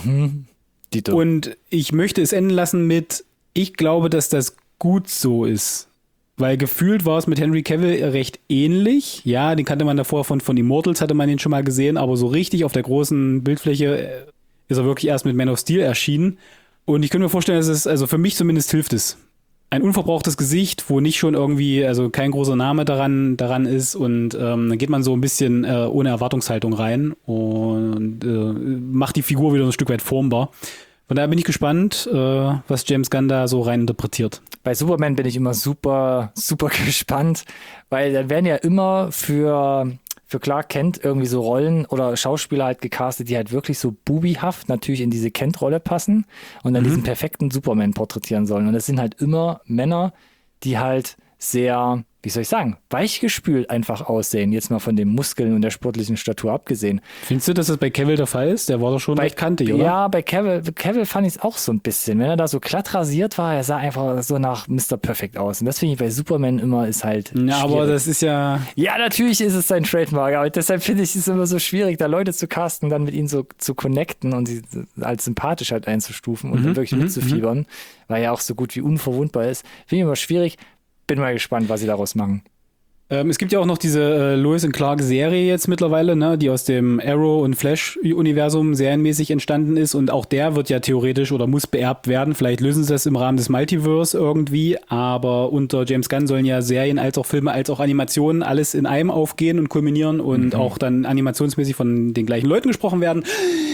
Und ich möchte es enden lassen mit, ich glaube, dass das gut so ist. Weil gefühlt war es mit Henry Cavill recht ähnlich. Ja, den kannte man davor von Immortals, hatte man ihn schon mal gesehen, aber so richtig auf der großen Bildfläche ist er wirklich erst mit Man of Steel erschienen. Und ich könnte mir vorstellen, dass es, also für mich zumindest hilft es. ein unverbrauchtes Gesicht, wo nicht schon irgendwie, also kein großer Name daran ist und dann geht man so ein bisschen ohne Erwartungshaltung rein und macht die Figur wieder ein Stück weit formbar. Von daher bin ich gespannt, was James Gunn da so rein interpretiert. Bei Superman bin ich immer super, super gespannt, weil dann werden ja immer für Clark Kent irgendwie so Rollen oder Schauspieler halt gecastet, die halt wirklich so bubihaft natürlich in diese Kent-Rolle passen und dann diesen perfekten Superman porträtieren sollen. Und das sind halt immer Männer, die halt sehr, wie soll ich sagen, weichgespült einfach aussehen. Jetzt mal von den Muskeln und der sportlichen Statur abgesehen. Findest du, dass das bei Cavill der Fall ist? Der war doch schon recht kantig, oder? Ja, bei Cavill fand ich es auch so ein bisschen. Wenn er da so glatt rasiert war, er sah einfach so nach Mr. Perfect aus. Und das finde ich bei Superman immer ist halt Ja, aber schwierig. das ist ja... Ja, natürlich ist es sein Trademark, aber deshalb finde ich es immer so schwierig, da Leute zu casten, dann mit ihnen so zu connecten und sie als sympathisch halt einzustufen und dann wirklich mitzufiebern, weil er ja auch so gut wie unverwundbar ist. Finde ich immer schwierig. Bin mal gespannt, was sie daraus machen. Es gibt ja auch noch diese Lois und Clark Serie jetzt mittlerweile, ne, die aus dem Arrow- und Flash-Universum serienmäßig entstanden ist und auch der wird ja theoretisch oder muss beerbt werden. Vielleicht lösen sie das im Rahmen des Multiverse irgendwie, aber unter James Gunn sollen ja Serien als auch Filme als auch Animationen alles in einem aufgehen und kulminieren und auch dann animationsmäßig von den gleichen Leuten gesprochen werden.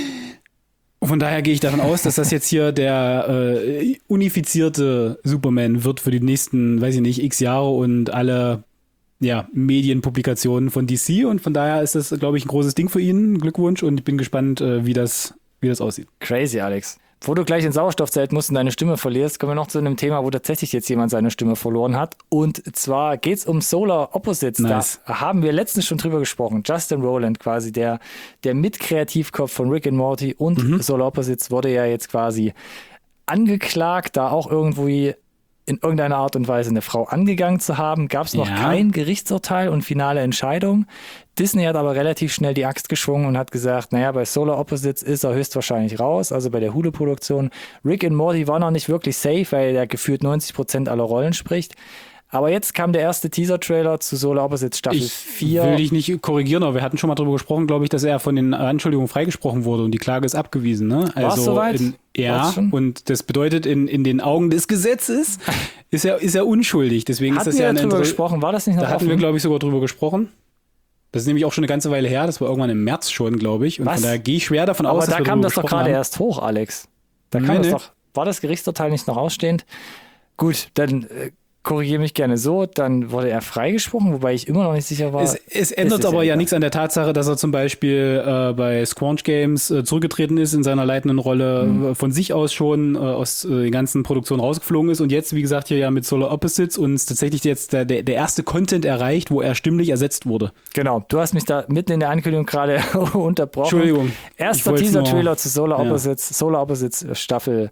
Von daher gehe ich davon aus, dass das jetzt hier der unifizierte Superman wird für die nächsten, weiß ich nicht, x Jahre und alle Medienpublikationen von DC und von daher ist das, glaube ich, ein großes Ding für ihn. Glückwunsch und ich bin gespannt, wie das aussieht. Crazy, Alex. Wo du gleich ins Sauerstoffzelt musst und deine Stimme verlierst, kommen wir noch zu einem Thema, wo tatsächlich jetzt jemand seine Stimme verloren hat. Und zwar geht's um Solar Opposites. Nice. Da haben wir letztens schon drüber gesprochen. Justin Roiland quasi, der Mitkreativkopf von Rick and Morty und Solar Opposites wurde ja jetzt quasi angeklagt, da auch irgendwie in irgendeiner Art und Weise eine Frau angegangen zu haben. Gab es noch kein Gerichtsurteil und finale Entscheidung. Disney hat aber relativ schnell die Axt geschwungen und hat gesagt, naja, bei Solar Opposites ist er höchstwahrscheinlich raus, also bei der Hulu-Produktion. Rick and Morty war noch nicht wirklich safe, weil er gefühlt 90% aller Rollen spricht. Aber jetzt kam der erste Teaser-Trailer zu Solar Opposites Staffel 4. Will dich nicht korrigieren, aber wir hatten schon mal darüber gesprochen, glaube ich, dass er von den Anschuldigungen freigesprochen wurde und die Klage ist abgewiesen. Ne? War es soweit? Ja, und das bedeutet, in den Augen des Gesetzes ist er unschuldig. Deswegen hatten ist das wir ja drüber gesprochen? War das nicht noch Da hatten wir, glaube ich, sogar drüber gesprochen. Das ist nämlich auch schon eine ganze Weile her. Das war irgendwann im März schon, glaube ich. Und von daher gehe ich schwer davon aus, dass wir da kam das doch gerade erst hoch, Alex. Da kam das doch. War das Gerichtsurteil nicht noch ausstehend? Gut, dann korrigiere mich gerne so, dann wurde er freigesprochen, wobei ich immer noch nicht sicher war. Es ändert aber ja nichts an der Tatsache, dass er zum Beispiel bei Squanch Games zurückgetreten ist in seiner leitenden Rolle, von sich aus schon aus den ganzen Produktionen rausgeflogen ist und jetzt, wie gesagt, hier ja mit Solar Opposites uns tatsächlich jetzt der erste Content erreicht, wo er stimmlich ersetzt wurde. Genau, du hast mich da mitten in der Ankündigung gerade unterbrochen. Entschuldigung. Erster Teaser-Trailer zu Solar Opposites Staffel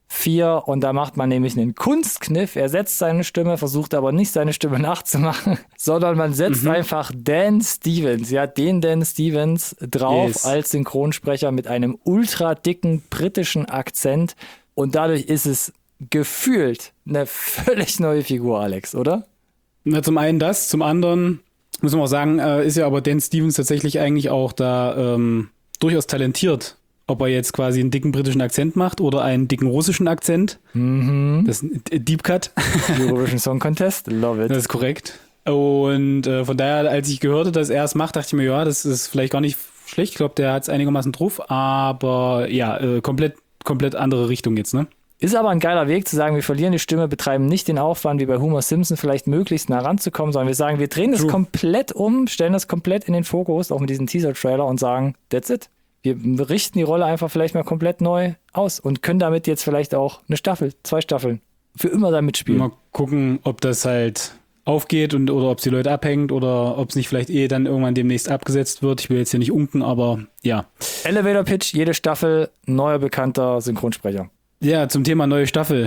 4 und da macht man nämlich einen Kunstkniff. Er setzt seine Stimme, versucht aber nicht seine Stimme nachzumachen, sondern man setzt einfach Dan Stevens, den Dan Stevens drauf als Synchronsprecher mit einem ultra dicken britischen Akzent und dadurch ist es gefühlt eine völlig neue Figur, Alex, oder? Na, zum einen das, zum anderen muss man auch sagen, ist ja aber Dan Stevens tatsächlich eigentlich auch da durchaus talentiert. Ob er jetzt quasi einen dicken britischen Akzent macht oder einen dicken russischen Akzent. Das ist ein Deep Cut. Eurovision Song Contest, love it. Das ist korrekt. Und von daher, als ich gehört habe, dass er es macht, dachte ich mir, ja, das ist vielleicht gar nicht schlecht. Ich glaube, der hat es einigermaßen drauf. Aber ja, komplett andere Richtung jetzt, ne? Ist aber ein geiler Weg zu sagen, wir verlieren die Stimme, betreiben nicht den Aufwand, wie bei Homer Simpson vielleicht möglichst nah ranzukommen, sondern wir sagen, wir drehen das komplett um, stellen das komplett in den Fokus, auch mit diesem Teaser-Trailer und sagen, that's it. Wir richten die Rolle einfach vielleicht mal komplett neu aus und können damit jetzt vielleicht auch eine Staffel, 2 Staffeln für immer da mitspielen. Mal gucken, ob das halt aufgeht oder ob es die Leute abhängt oder ob es nicht vielleicht dann irgendwann demnächst abgesetzt wird. Ich will jetzt hier nicht unken, aber ja. Elevator Pitch, jede Staffel, neuer bekannter Synchronsprecher. Ja, zum Thema neue Staffel.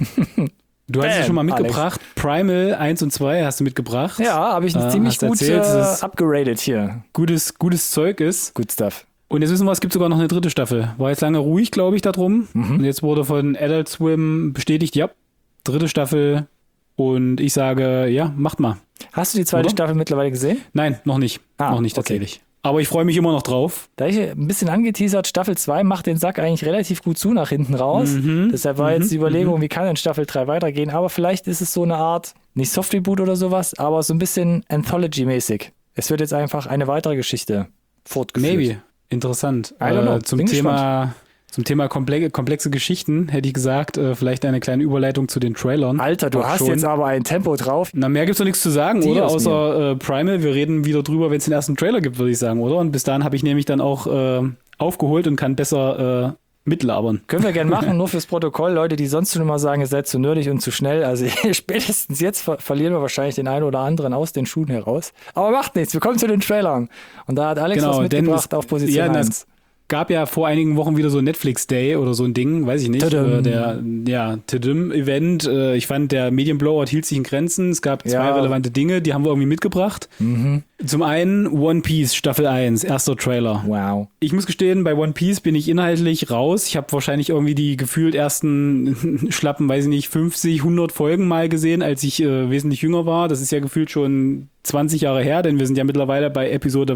Du hast ja schon mal mitgebracht. Alex. Primal 1 und 2 hast du mitgebracht. Ja, habe ich ziemlich gut upgraded hier. Gutes Zeug ist. Good stuff. Und jetzt wissen wir, es gibt sogar noch eine 3. Staffel. War jetzt lange ruhig, glaube ich, da drum. Und jetzt wurde von Adult Swim bestätigt, ja, 3. Staffel. Und ich sage, ja, macht mal. Hast du die 2. Staffel mittlerweile gesehen? Nein, noch nicht. Noch nicht tatsächlich. Aber ich freue mich immer noch drauf. Da ich ein bisschen angeteasert, Staffel 2 macht den Sack eigentlich relativ gut zu nach hinten raus. Deshalb war jetzt die Überlegung, wie kann in Staffel 3 weitergehen. Aber vielleicht ist es so eine Art, nicht Soft-Reboot oder sowas, aber so ein bisschen Anthology-mäßig. Es wird jetzt einfach eine weitere Geschichte fortgeführt. Maybe. Interessant. I don't know. Zum Thema komplexe Geschichten hätte ich gesagt, vielleicht eine kleine Überleitung zu den Trailern. Alter, du hast jetzt aber ein Tempo drauf. Na, mehr gibt's doch nichts zu sagen, oder? Außer Primal. Wir reden wieder drüber, wenn es den ersten Trailer gibt, würde ich sagen, oder? Und bis dahin habe ich nämlich dann auch aufgeholt und kann besser mitlabern. Können wir gerne machen, nur fürs Protokoll. Leute, die sonst schon immer sagen, ihr seid zu nerdig und zu schnell. Also spätestens jetzt verlieren wir wahrscheinlich den einen oder anderen aus den Schuhen heraus. Aber macht nichts, wir kommen zu den Trailern. Und da hat Alex was mitgebracht auf Position 1. Gab ja vor einigen Wochen wieder so ein Netflix Day oder so ein Ding, weiß ich nicht. Event. Ich fand, der Medienblowout hielt sich in Grenzen. Es gab zwei relevante Dinge, die haben wir irgendwie mitgebracht. Zum einen One Piece Staffel 1, erster Trailer. Wow. Ich muss gestehen, bei One Piece bin ich inhaltlich raus. Ich habe wahrscheinlich irgendwie die gefühlt ersten schlappen, weiß ich nicht, 50, 100 Folgen mal gesehen, als ich wesentlich jünger war. Das ist ja gefühlt schon 20 Jahre her, denn wir sind ja mittlerweile bei Episode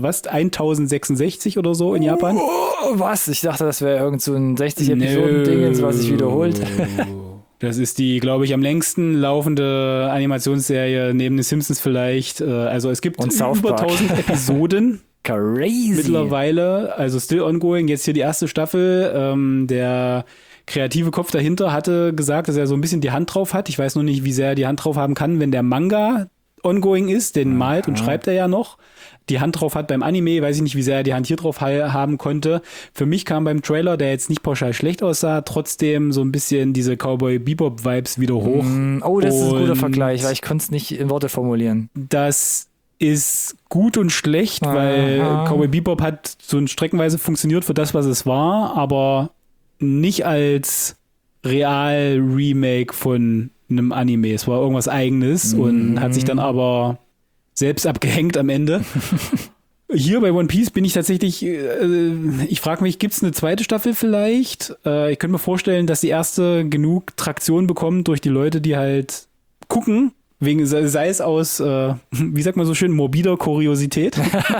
1066 oder so in Japan. Oh, was? Ich dachte, das wäre irgend so ein 60-Episoden-Ding, was sich wiederholt. Das ist die, glaube ich, am längsten laufende Animationsserie neben den Simpsons vielleicht. Also es gibt über 1000 Episoden. Crazy. Mittlerweile, also still ongoing. Jetzt hier die erste Staffel. Der kreative Kopf dahinter hatte gesagt, dass er so ein bisschen die Hand drauf hat. Ich weiß noch nicht, wie sehr er die Hand drauf haben kann, wenn der Manga ongoing ist, den malt und schreibt er ja noch. Die Hand drauf hat beim Anime, weiß ich nicht, wie sehr er die Hand hier drauf haben konnte. Für mich kam beim Trailer, der jetzt nicht pauschal schlecht aussah, trotzdem so ein bisschen diese Cowboy Bebop-Vibes wieder hoch. Oh, das ist ein guter Vergleich, weil ich konnte es nicht in Worte formulieren. Das ist gut und schlecht, weil Cowboy Bebop hat so streckenweise funktioniert für das, was es war, aber nicht als Real-Remake von einem Anime. Es war irgendwas Eigenes und hat sich dann aber selbst abgehängt am Ende. Hier bei One Piece bin ich tatsächlich, ich frage mich, gibt es eine zweite Staffel vielleicht? Ich könnte mir vorstellen, dass die erste genug Traktion bekommt durch die Leute, die halt gucken, sei es aus, wie sagt man so schön, morbider Kuriosität.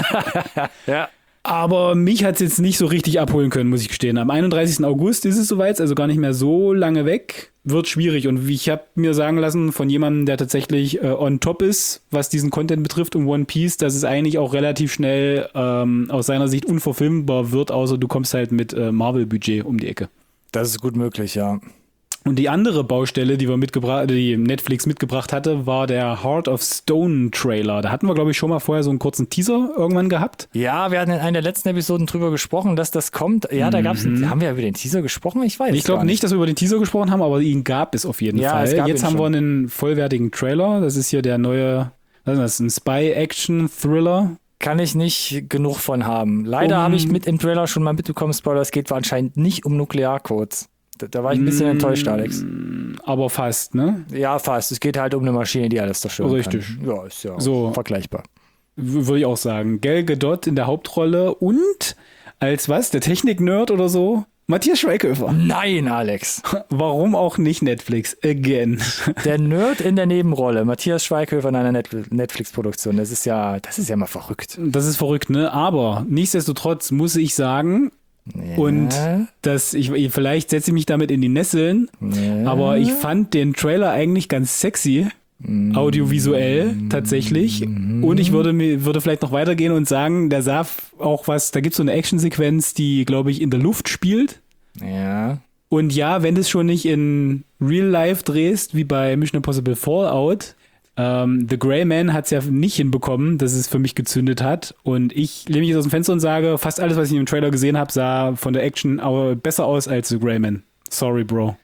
Ja. Aber mich hat es jetzt nicht so richtig abholen können, muss ich gestehen. Am 31. August ist es soweit, also gar nicht mehr so lange weg. Wird schwierig. Und ich habe mir sagen lassen von jemandem, der tatsächlich on top ist, was diesen Content betrifft um One Piece, dass es eigentlich auch relativ schnell aus seiner Sicht unverfilmbar wird, außer du kommst halt mit Marvel-Budget um die Ecke. Das ist gut möglich, ja. Und die andere Baustelle, die Netflix mitgebracht hatte, war der Heart of Stone Trailer. Da hatten wir, glaube ich, schon mal vorher so einen kurzen Teaser irgendwann gehabt. Ja, wir hatten in einer der letzten Episoden drüber gesprochen, dass das kommt. Ja, da gab's haben wir über den Teaser gesprochen? Ich weiß Ich glaube nicht, dass wir über den Teaser gesprochen haben, aber ihn gab es auf jeden Fall. Jetzt haben wir einen vollwertigen Trailer. Das ist hier der neue, was ist das, ein Spy-Action-Thriller. Kann ich nicht genug von haben. Leider habe ich mit im Trailer schon mal mitbekommen, Spoiler, es geht anscheinend nicht um Nuklearcodes. Da war ich ein bisschen enttäuscht, Alex. Aber fast, ne? Ja, fast. Es geht halt um eine Maschine, die alles zerstören Richtig. kann. Ja, ist ja so vergleichbar. Würde ich auch sagen. Gal Gadot in der Hauptrolle und als was? Der Technik-Nerd oder so? Matthias Schweighöfer. Nein, Alex. Warum auch nicht Netflix? Again. Der Nerd in der Nebenrolle. Matthias Schweighöfer in einer Netflix-Produktion. Das ist ja mal verrückt. Das ist verrückt, ne? Aber nichtsdestotrotz muss ich sagen, Ja. und vielleicht setze ich mich damit in die Nesseln, aber ich fand den Trailer eigentlich ganz sexy, audiovisuell tatsächlich. Und ich würde vielleicht noch weitergehen und sagen, der sah auch was, da gibt es so eine Actionsequenz, die, glaube ich, in der Luft spielt. Ja. Und ja, wenn du es schon nicht in Real Life drehst, wie bei Mission Impossible Fallout, The Gray Man hat es ja nicht hinbekommen, dass es für mich gezündet hat. Und ich lehne mich jetzt aus dem Fenster und sage, fast alles, was ich im Trailer gesehen habe, sah von der Action besser aus als The Gray Man. Sorry, Bro.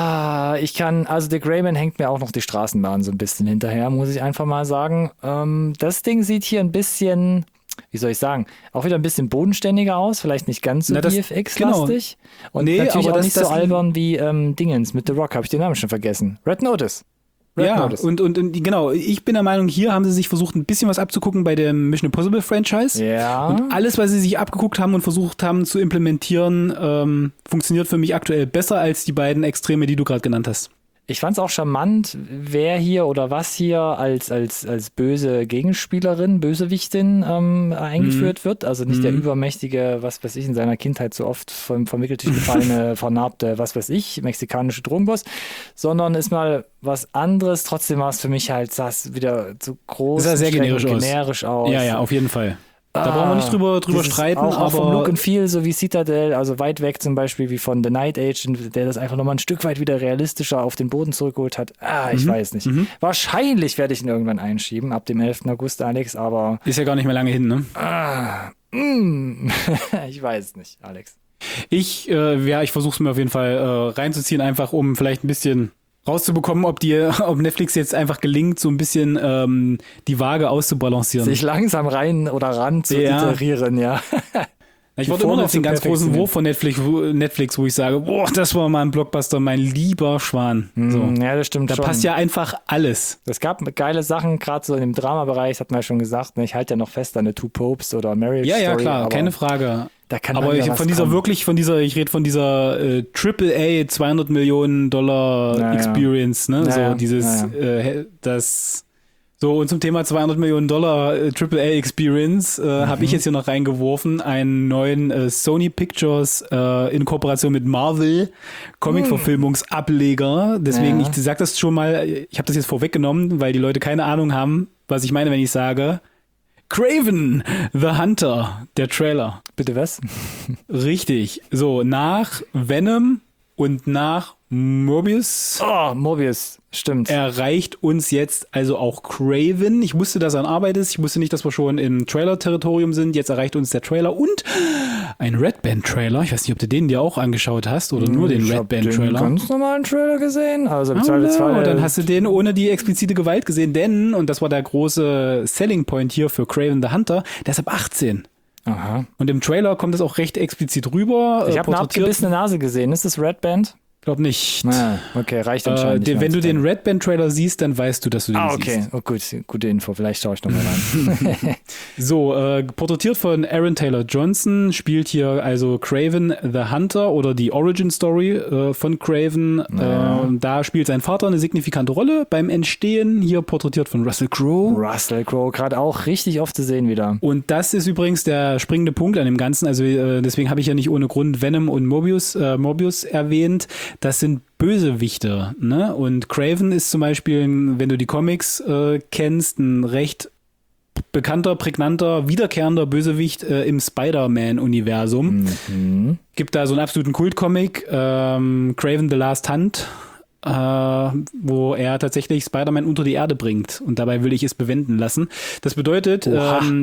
Also The Gray Man hängt mir auch noch die Straßenbahn so ein bisschen hinterher, muss ich einfach mal sagen. Das Ding sieht hier ein bisschen, wie soll ich sagen, auch wieder ein bisschen bodenständiger aus, vielleicht nicht ganz so VFX-lastig. Genau. Und natürlich aber auch nicht so albern wie Dingens mit The Rock, habe ich den Namen schon vergessen. Red Notice. Und genau, ich bin der Meinung, hier haben sie sich versucht, ein bisschen was abzugucken bei dem Mission Impossible Franchise. Ja. Und alles, was sie sich abgeguckt haben und versucht haben zu implementieren, funktioniert für mich aktuell besser als die beiden Extreme, die du gerade genannt hast. Ich fand es auch charmant, wer hier oder was hier als böse Gegenspielerin, Bösewichtin eingeführt wird. Also nicht der übermächtige, was weiß ich, in seiner Kindheit so oft vom Wickeltisch gefallene, vernarbte, was weiß ich, mexikanische Drogenboss, sondern ist mal was anderes. Trotzdem war es für mich halt, sah es wieder zu groß, sah sehr generisch aus. Ja, auf jeden Fall. Da brauchen wir nicht drüber streiten, auch aber vom Look and Feel, so wie Citadel, also weit weg zum Beispiel wie von The Night Agent, der das einfach nochmal ein Stück weit wieder realistischer auf den Boden zurückgeholt hat. Ich weiß nicht. Wahrscheinlich werde ich ihn irgendwann einschieben, ab dem 11. August, Alex, aber... Ist ja gar nicht mehr lange hin, ne? Ich weiß nicht, Alex. Ich versuche es mir auf jeden Fall reinzuziehen, einfach um vielleicht ein bisschen rauszubekommen, ob Netflix jetzt einfach gelingt, so ein bisschen die Waage auszubalancieren. Sich langsam rein oder ran zu iterieren, ja. Ich warte immer noch auf den ganz großen Wurf von Netflix, wo ich sage, boah, das war mal ein Blockbuster, mein lieber Schwan. So. Ja, das stimmt da schon. Da passt ja einfach alles. Es gab geile Sachen, gerade so in dem Dramabereich, das hat man ja schon gesagt, ne? Ich halte ja noch fest an The Two Popes oder Marriage Story. Ja, klar, keine Frage. Da kann aber ich rede von dieser AAA $200 Millionen Experience, ne? So dieses, das. So, und zum Thema $200 Millionen AAA Experience habe ich jetzt hier noch reingeworfen, einen neuen Sony Pictures in Kooperation mit Marvel Comic-Verfilmungsableger. Deswegen, ich sag das schon mal, ich habe das jetzt vorweggenommen, weil die Leute keine Ahnung haben, was ich meine, wenn ich sage Kraven the Hunter, der Trailer. Bitte was? Richtig. So, nach Venom und nach Morbius. Oh, Morbius, stimmt. Erreicht uns jetzt also auch Kraven. Ich wusste, dass er an Arbeit ist. Ich wusste nicht, dass wir schon im Trailer-Territorium sind. Jetzt erreicht uns der Trailer und ein Red Band-Trailer. Ich weiß nicht, ob du den dir auch angeschaut hast oder nur den Red Band-Trailer. Ich habe den ganz normalen Trailer gesehen. Also dann hast du den ohne die explizite Gewalt gesehen, denn, und das war der große Selling Point hier für Kraven the Hunter, der ist ab 18. Aha. Und im Trailer kommt das auch recht explizit rüber. Ich habe eine abgebissene Nase gesehen. Ist das Red Band? Glaub nicht. Okay, reicht anscheinend nicht. Wenn du den Red Band Trailer siehst, dann weißt du, dass du den siehst. Okay, gut, gute Info. Vielleicht schaue ich nochmal rein. So, porträtiert von Aaron Taylor Johnson, spielt hier also Kraven the Hunter oder die Origin Story von Kraven. Da spielt sein Vater eine signifikante Rolle beim Entstehen. Hier porträtiert von Russell Crowe. Russell Crowe, gerade auch richtig oft zu sehen wieder. Und das ist übrigens der springende Punkt an dem Ganzen. Also deswegen habe ich ja nicht ohne Grund Venom und Morbius erwähnt. Das sind Bösewichte, ne? Und Kraven ist zum Beispiel, wenn du die Comics kennst, ein recht bekannter, prägnanter, wiederkehrender Bösewicht im Spider-Man-Universum. Gibt da so einen absoluten Kultcomic, Kraven the Last Hunt, wo er tatsächlich Spider-Man unter die Erde bringt. Und dabei will ich es bewenden lassen. Das bedeutet,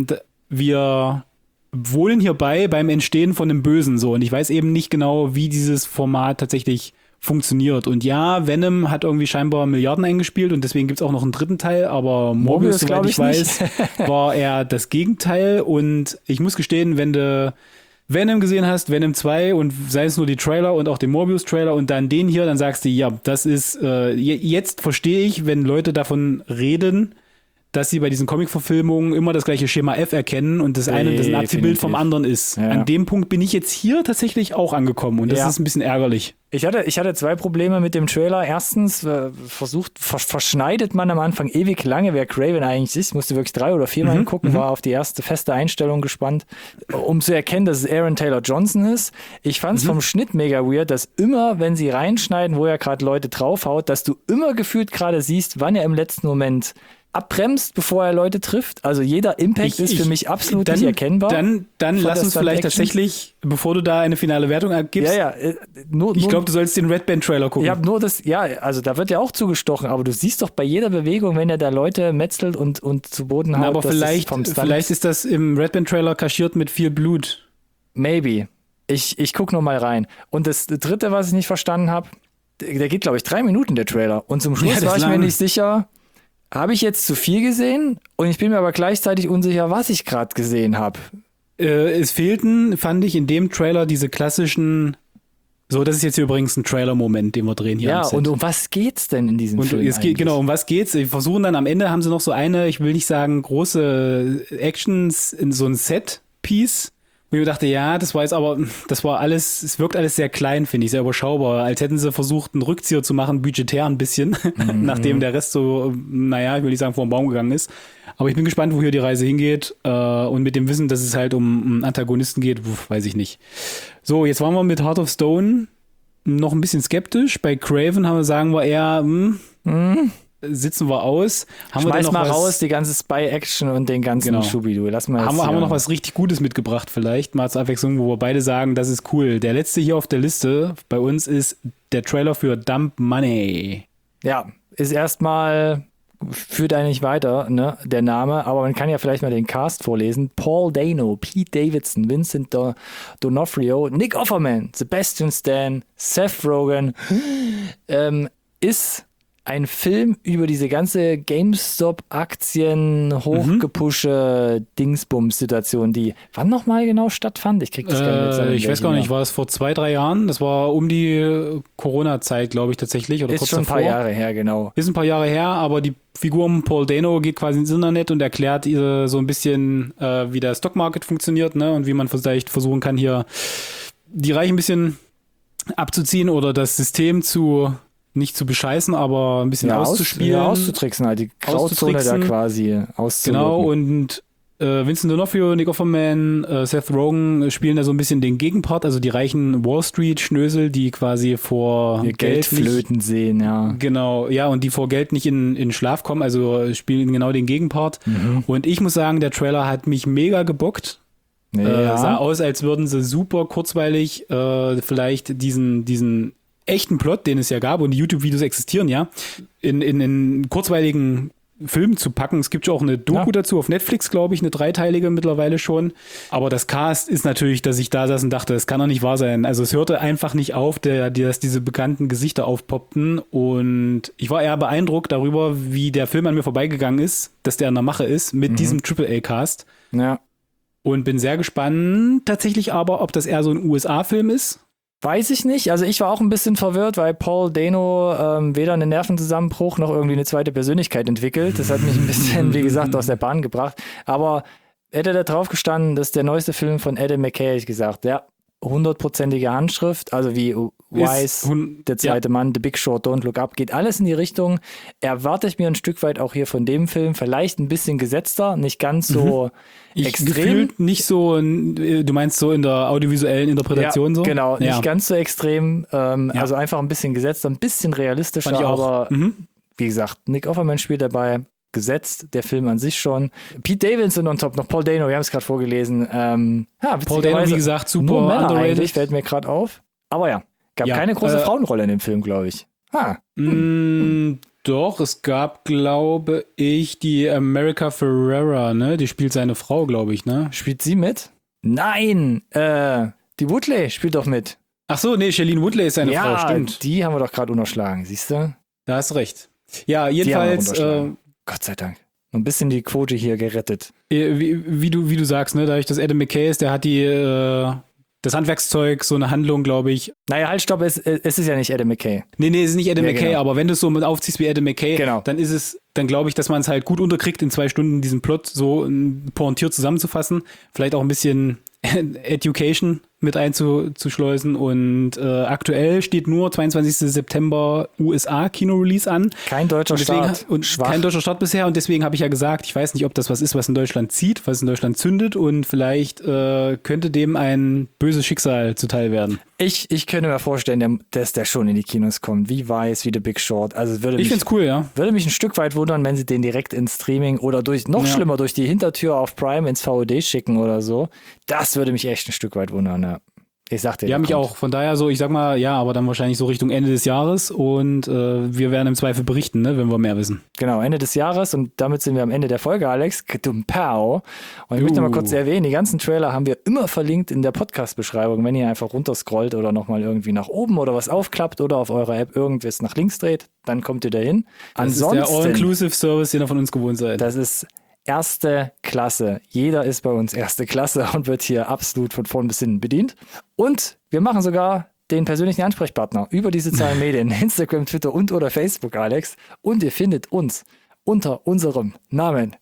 wir wohnen hierbei beim Entstehen von dem Bösen so. Und ich weiß eben nicht genau, wie dieses Format tatsächlich funktioniert. Und ja, Venom hat irgendwie scheinbar Milliarden eingespielt und deswegen gibt's auch noch einen dritten Teil, aber Morbius, soweit ich weiß, war eher das Gegenteil. Und ich muss gestehen, wenn du Venom gesehen hast, Venom 2 und sei es nur die Trailer und auch den Morbius-Trailer und dann den hier, dann sagst du, ja, das ist, jetzt verstehe ich, wenn Leute davon reden, dass sie bei diesen Comic-Verfilmungen immer das gleiche Schema F erkennen und das eine das ein Abziehbild vom anderen ist. Ja. An dem Punkt bin ich jetzt hier tatsächlich auch angekommen und das ist ein bisschen ärgerlich. Ich hatte zwei Probleme mit dem Trailer. Erstens verschneidet man am Anfang ewig lange, wer Kraven eigentlich ist. Ich musste wirklich 3 oder 4 Mal hingucken, war auf die erste feste Einstellung gespannt, um zu erkennen, dass es Aaron Taylor Johnson ist. Ich fand es vom Schnitt mega weird, dass immer, wenn sie reinschneiden, wo er gerade Leute draufhaut, dass du immer gefühlt gerade siehst, wann er im letzten Moment abbremst, bevor er Leute trifft. Also jeder Impact ist für mich absolut nicht erkennbar. Dann lass uns vielleicht tatsächlich, bevor du da eine finale Wertung abgibst, ich glaube, du sollst den Red Band Trailer gucken. Ich habe nur das, also da wird ja auch zugestochen, aber du siehst doch bei jeder Bewegung, wenn er da Leute metzelt und zu Boden haut. Aber vielleicht ist das im Red Band Trailer kaschiert mit viel Blut. Maybe. Ich guck noch mal rein. Und das dritte, was ich nicht verstanden habe, der geht, glaube ich, 3 Minuten, der Trailer. Und zum Schluss war ich mir nicht sicher, habe ich jetzt zu viel gesehen? Und ich bin mir aber gleichzeitig unsicher, was ich gerade gesehen habe. Es fehlten, fand ich, in dem Trailer diese klassischen. So, das ist jetzt hier übrigens ein Trailer-Moment, den wir drehen hier. Ja, und um was geht's denn in diesem Film? Genau, um was geht's? Wir versuchen dann am Ende, haben sie noch so eine, ich will nicht sagen, große Actions in so ein Set-Piece, Und ich dachte, ja, das war alles, es wirkt alles sehr klein, finde ich, sehr überschaubar. Als hätten sie versucht, einen Rückzieher zu machen, budgetär ein bisschen, nachdem der Rest so, naja, ich will nicht sagen, vor den Baum gegangen ist. Aber ich bin gespannt, wo hier die Reise hingeht. Und mit dem Wissen, dass es halt um Antagonisten geht, weiß ich nicht. So, jetzt waren wir mit Heart of Stone noch ein bisschen skeptisch. Bei Craven sagen wir eher, sitzen wir aus. Schmeiß mal raus die ganze Spy-Action und den ganzen Schubidu. Lass mal haben wir noch was richtig Gutes mitgebracht vielleicht, mal zur Abwechslung, wo wir beide sagen, das ist cool. Der letzte hier auf der Liste bei uns ist der Trailer für Dump Money. Ja, ist erstmal, führt eigentlich weiter, ne, der Name, aber man kann ja vielleicht mal den Cast vorlesen. Paul Dano, Pete Davidson, Vincent D'Onofrio, Nick Offerman, Sebastian Stan, Seth Rogen, ist ein Film über diese ganze GameStop-Aktien hochgepushe Dingsbums-Situation, die wann nochmal genau stattfand? Ich krieg das gar nicht sagen. Ich weiß gar nicht, war es vor 2-3 Jahren? Das war um die Corona-Zeit, glaube ich, tatsächlich. Oder ist kurz schon davor. Ein paar Jahre her, genau. Ist ein paar Jahre her, aber die Figur um Paul Dano geht quasi ins Internet und erklärt so ein bisschen, wie der Stockmarket funktioniert, ne? Und wie man vielleicht versuchen kann, hier die Reichen ein bisschen abzuziehen oder das System nicht zu bescheißen, aber ein bisschen auszuspielen. Auszutricksen halt, die Grauzone da quasi auszuwirken. Genau, und Vincent D'Onofrio, Nick Offerman, Seth Rogen spielen da so ein bisschen den Gegenpart, also die reichen Wall Street-Schnösel, die quasi vor ihr Geld flöten sehen, ja. Genau, ja, und die vor Geld nicht in Schlaf kommen, also spielen genau den Gegenpart. Und ich muss sagen, der Trailer hat mich mega gebockt. Ja. Sah aus, als würden sie super kurzweilig vielleicht diesen echten Plot, den es ja gab und die YouTube-Videos existieren ja, in kurzweiligen Film zu packen. Es gibt ja auch eine Doku dazu auf Netflix, glaube ich, eine 3-teilige mittlerweile schon. Aber das Cast ist natürlich, dass ich da saß und dachte, das kann doch nicht wahr sein. Also es hörte einfach nicht auf, dass diese bekannten Gesichter aufpoppten und ich war eher beeindruckt darüber, wie der Film an mir vorbeigegangen ist, dass der in der Mache ist mit diesem AAA-Cast. Ja. Und bin sehr gespannt tatsächlich aber, ob das eher so ein USA-Film ist. Weiß ich nicht. Also ich war auch ein bisschen verwirrt, weil Paul Dano weder einen Nervenzusammenbruch noch irgendwie eine zweite Persönlichkeit entwickelt. Das hat mich ein bisschen, wie gesagt, aus der Bahn gebracht. Aber hätte da drauf gestanden, das ist der neueste Film von Adam McKay, hätte ich gesagt. Ja, 100%ige Handschrift, also wie Wise, der zweite Mann, The Big Short, Don't Look Up, geht alles in die Richtung. Erwarte ich mir ein Stück weit auch hier von dem Film, vielleicht ein bisschen gesetzter, nicht ganz so extrem. Gefühlt nicht so, du meinst so in der audiovisuellen Interpretation so? Genau, nicht ganz so extrem, also einfach ein bisschen gesetzter, ein bisschen realistischer, aber wie gesagt, Nick Offerman spielt dabei, gesetzt, der Film an sich schon. Pete Davidson on top, noch Paul Dano, wir haben es gerade vorgelesen. Paul Dano, wie gesagt, super underrated. Fällt mir gerade auf. Aber ja, gab keine große Frauenrolle in dem Film, glaube ich. Doch, es gab, glaube ich, die America Ferrera, ne? Die spielt seine Frau, glaube ich, ne? Spielt sie mit? Nein, die Woodley spielt doch mit. Ach so, nee, Shailene Woodley ist seine Frau, stimmt. Die haben wir doch gerade unterschlagen, siehst du? Da hast recht. Ja, jedenfalls, Gott sei Dank. Ein bisschen die Quote hier gerettet. Wie du sagst, ne, dadurch, dass Adam McKay ist, der hat das Handwerkszeug, so eine Handlung, glaube ich. Naja, halt, stopp, es ist ja nicht Adam McKay. Nee, es ist nicht Adam McKay, genau. Aber wenn du es so mit aufziehst wie Adam McKay, dann glaube ich, dass man es halt gut unterkriegt, in 2 Stunden diesen Plot so pointiert zusammenzufassen. Vielleicht auch ein bisschen Education mit einzuschleusen und aktuell steht nur 22. September USA Kino-Release an. Kein deutscher Start. Kein deutscher Start bisher und deswegen habe ich ja gesagt, ich weiß nicht, ob das was ist, was in Deutschland zieht, was in Deutschland zündet und vielleicht könnte dem ein böses Schicksal zuteil werden. Ich könnte mir vorstellen, dass der schon in die Kinos kommt, wie Wise, wie The Big Short. Also ich finde es cool, ja. Würde mich ein Stück weit wundern, wenn sie den direkt ins Streaming oder schlimmer, durch die Hintertür auf Prime ins VOD schicken oder so. Das würde mich echt ein Stück weit wundern, ja. Ich sag dir. Ja, mich auch. Von daher so, ich sag mal, ja, aber dann wahrscheinlich so Richtung Ende des Jahres und wir werden im Zweifel berichten, ne, wenn wir mehr wissen. Genau, Ende des Jahres und damit sind wir am Ende der Folge, Alex. Und ich möchte mal kurz erwähnen, die ganzen Trailer haben wir immer verlinkt in der Podcast-Beschreibung, wenn ihr einfach runterscrollt oder nochmal irgendwie nach oben oder was aufklappt oder auf eurer App irgendwas nach links dreht, dann kommt ihr dahin. Ansonsten ist der All-Inclusive-Service, den ihr von uns gewohnt seid. Das ist erste Klasse. Jeder ist bei uns erste Klasse und wird hier absolut von vorn bis hinten bedient. Und wir machen sogar den persönlichen Ansprechpartner über die sozialen Medien, Instagram, Twitter und oder Facebook, Alex. Und ihr findet uns unter unserem Namen.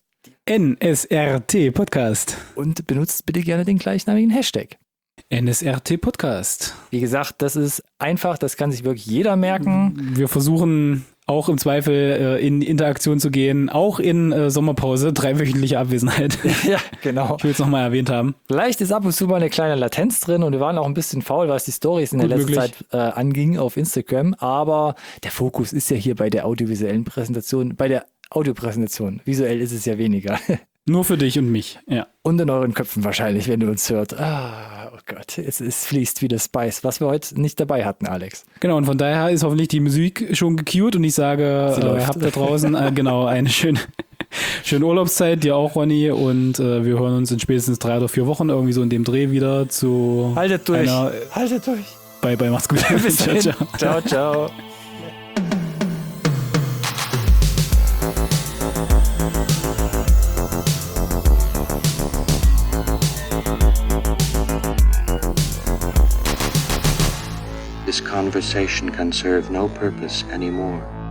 NSRT Podcast. Und benutzt bitte gerne den gleichnamigen Hashtag. NSRT Podcast. Wie gesagt, das ist einfach, das kann sich wirklich jeder merken. Wir versuchen auch im Zweifel in Interaktion zu gehen, auch in Sommerpause, 3-wöchentliche Abwesenheit. Ja, genau. Ich will es nochmal erwähnt haben. Vielleicht ist ab und zu mal eine kleine Latenz drin und wir waren auch ein bisschen faul, was die Storys in der letzten Zeit anging auf Instagram. Aber der Fokus ist ja hier bei der audiovisuellen Präsentation, bei der Audiopräsentation. Visuell ist es ja weniger. Nur für dich und mich, ja. Und in euren Köpfen wahrscheinlich, wenn du uns hört. Oh Gott, es fließt wie das Spice, was wir heute nicht dabei hatten, Alex. Genau, und von daher ist hoffentlich die Musik schon gecued und ich sage, habt da draußen genau eine schöne Urlaubszeit, dir auch, Ronny, und wir hören uns in spätestens 3 oder 4 Wochen irgendwie so in dem Dreh wieder zu Haltet durch. Bye, macht's gut. Bis dahin. Ciao, ciao. This conversation can serve no purpose anymore.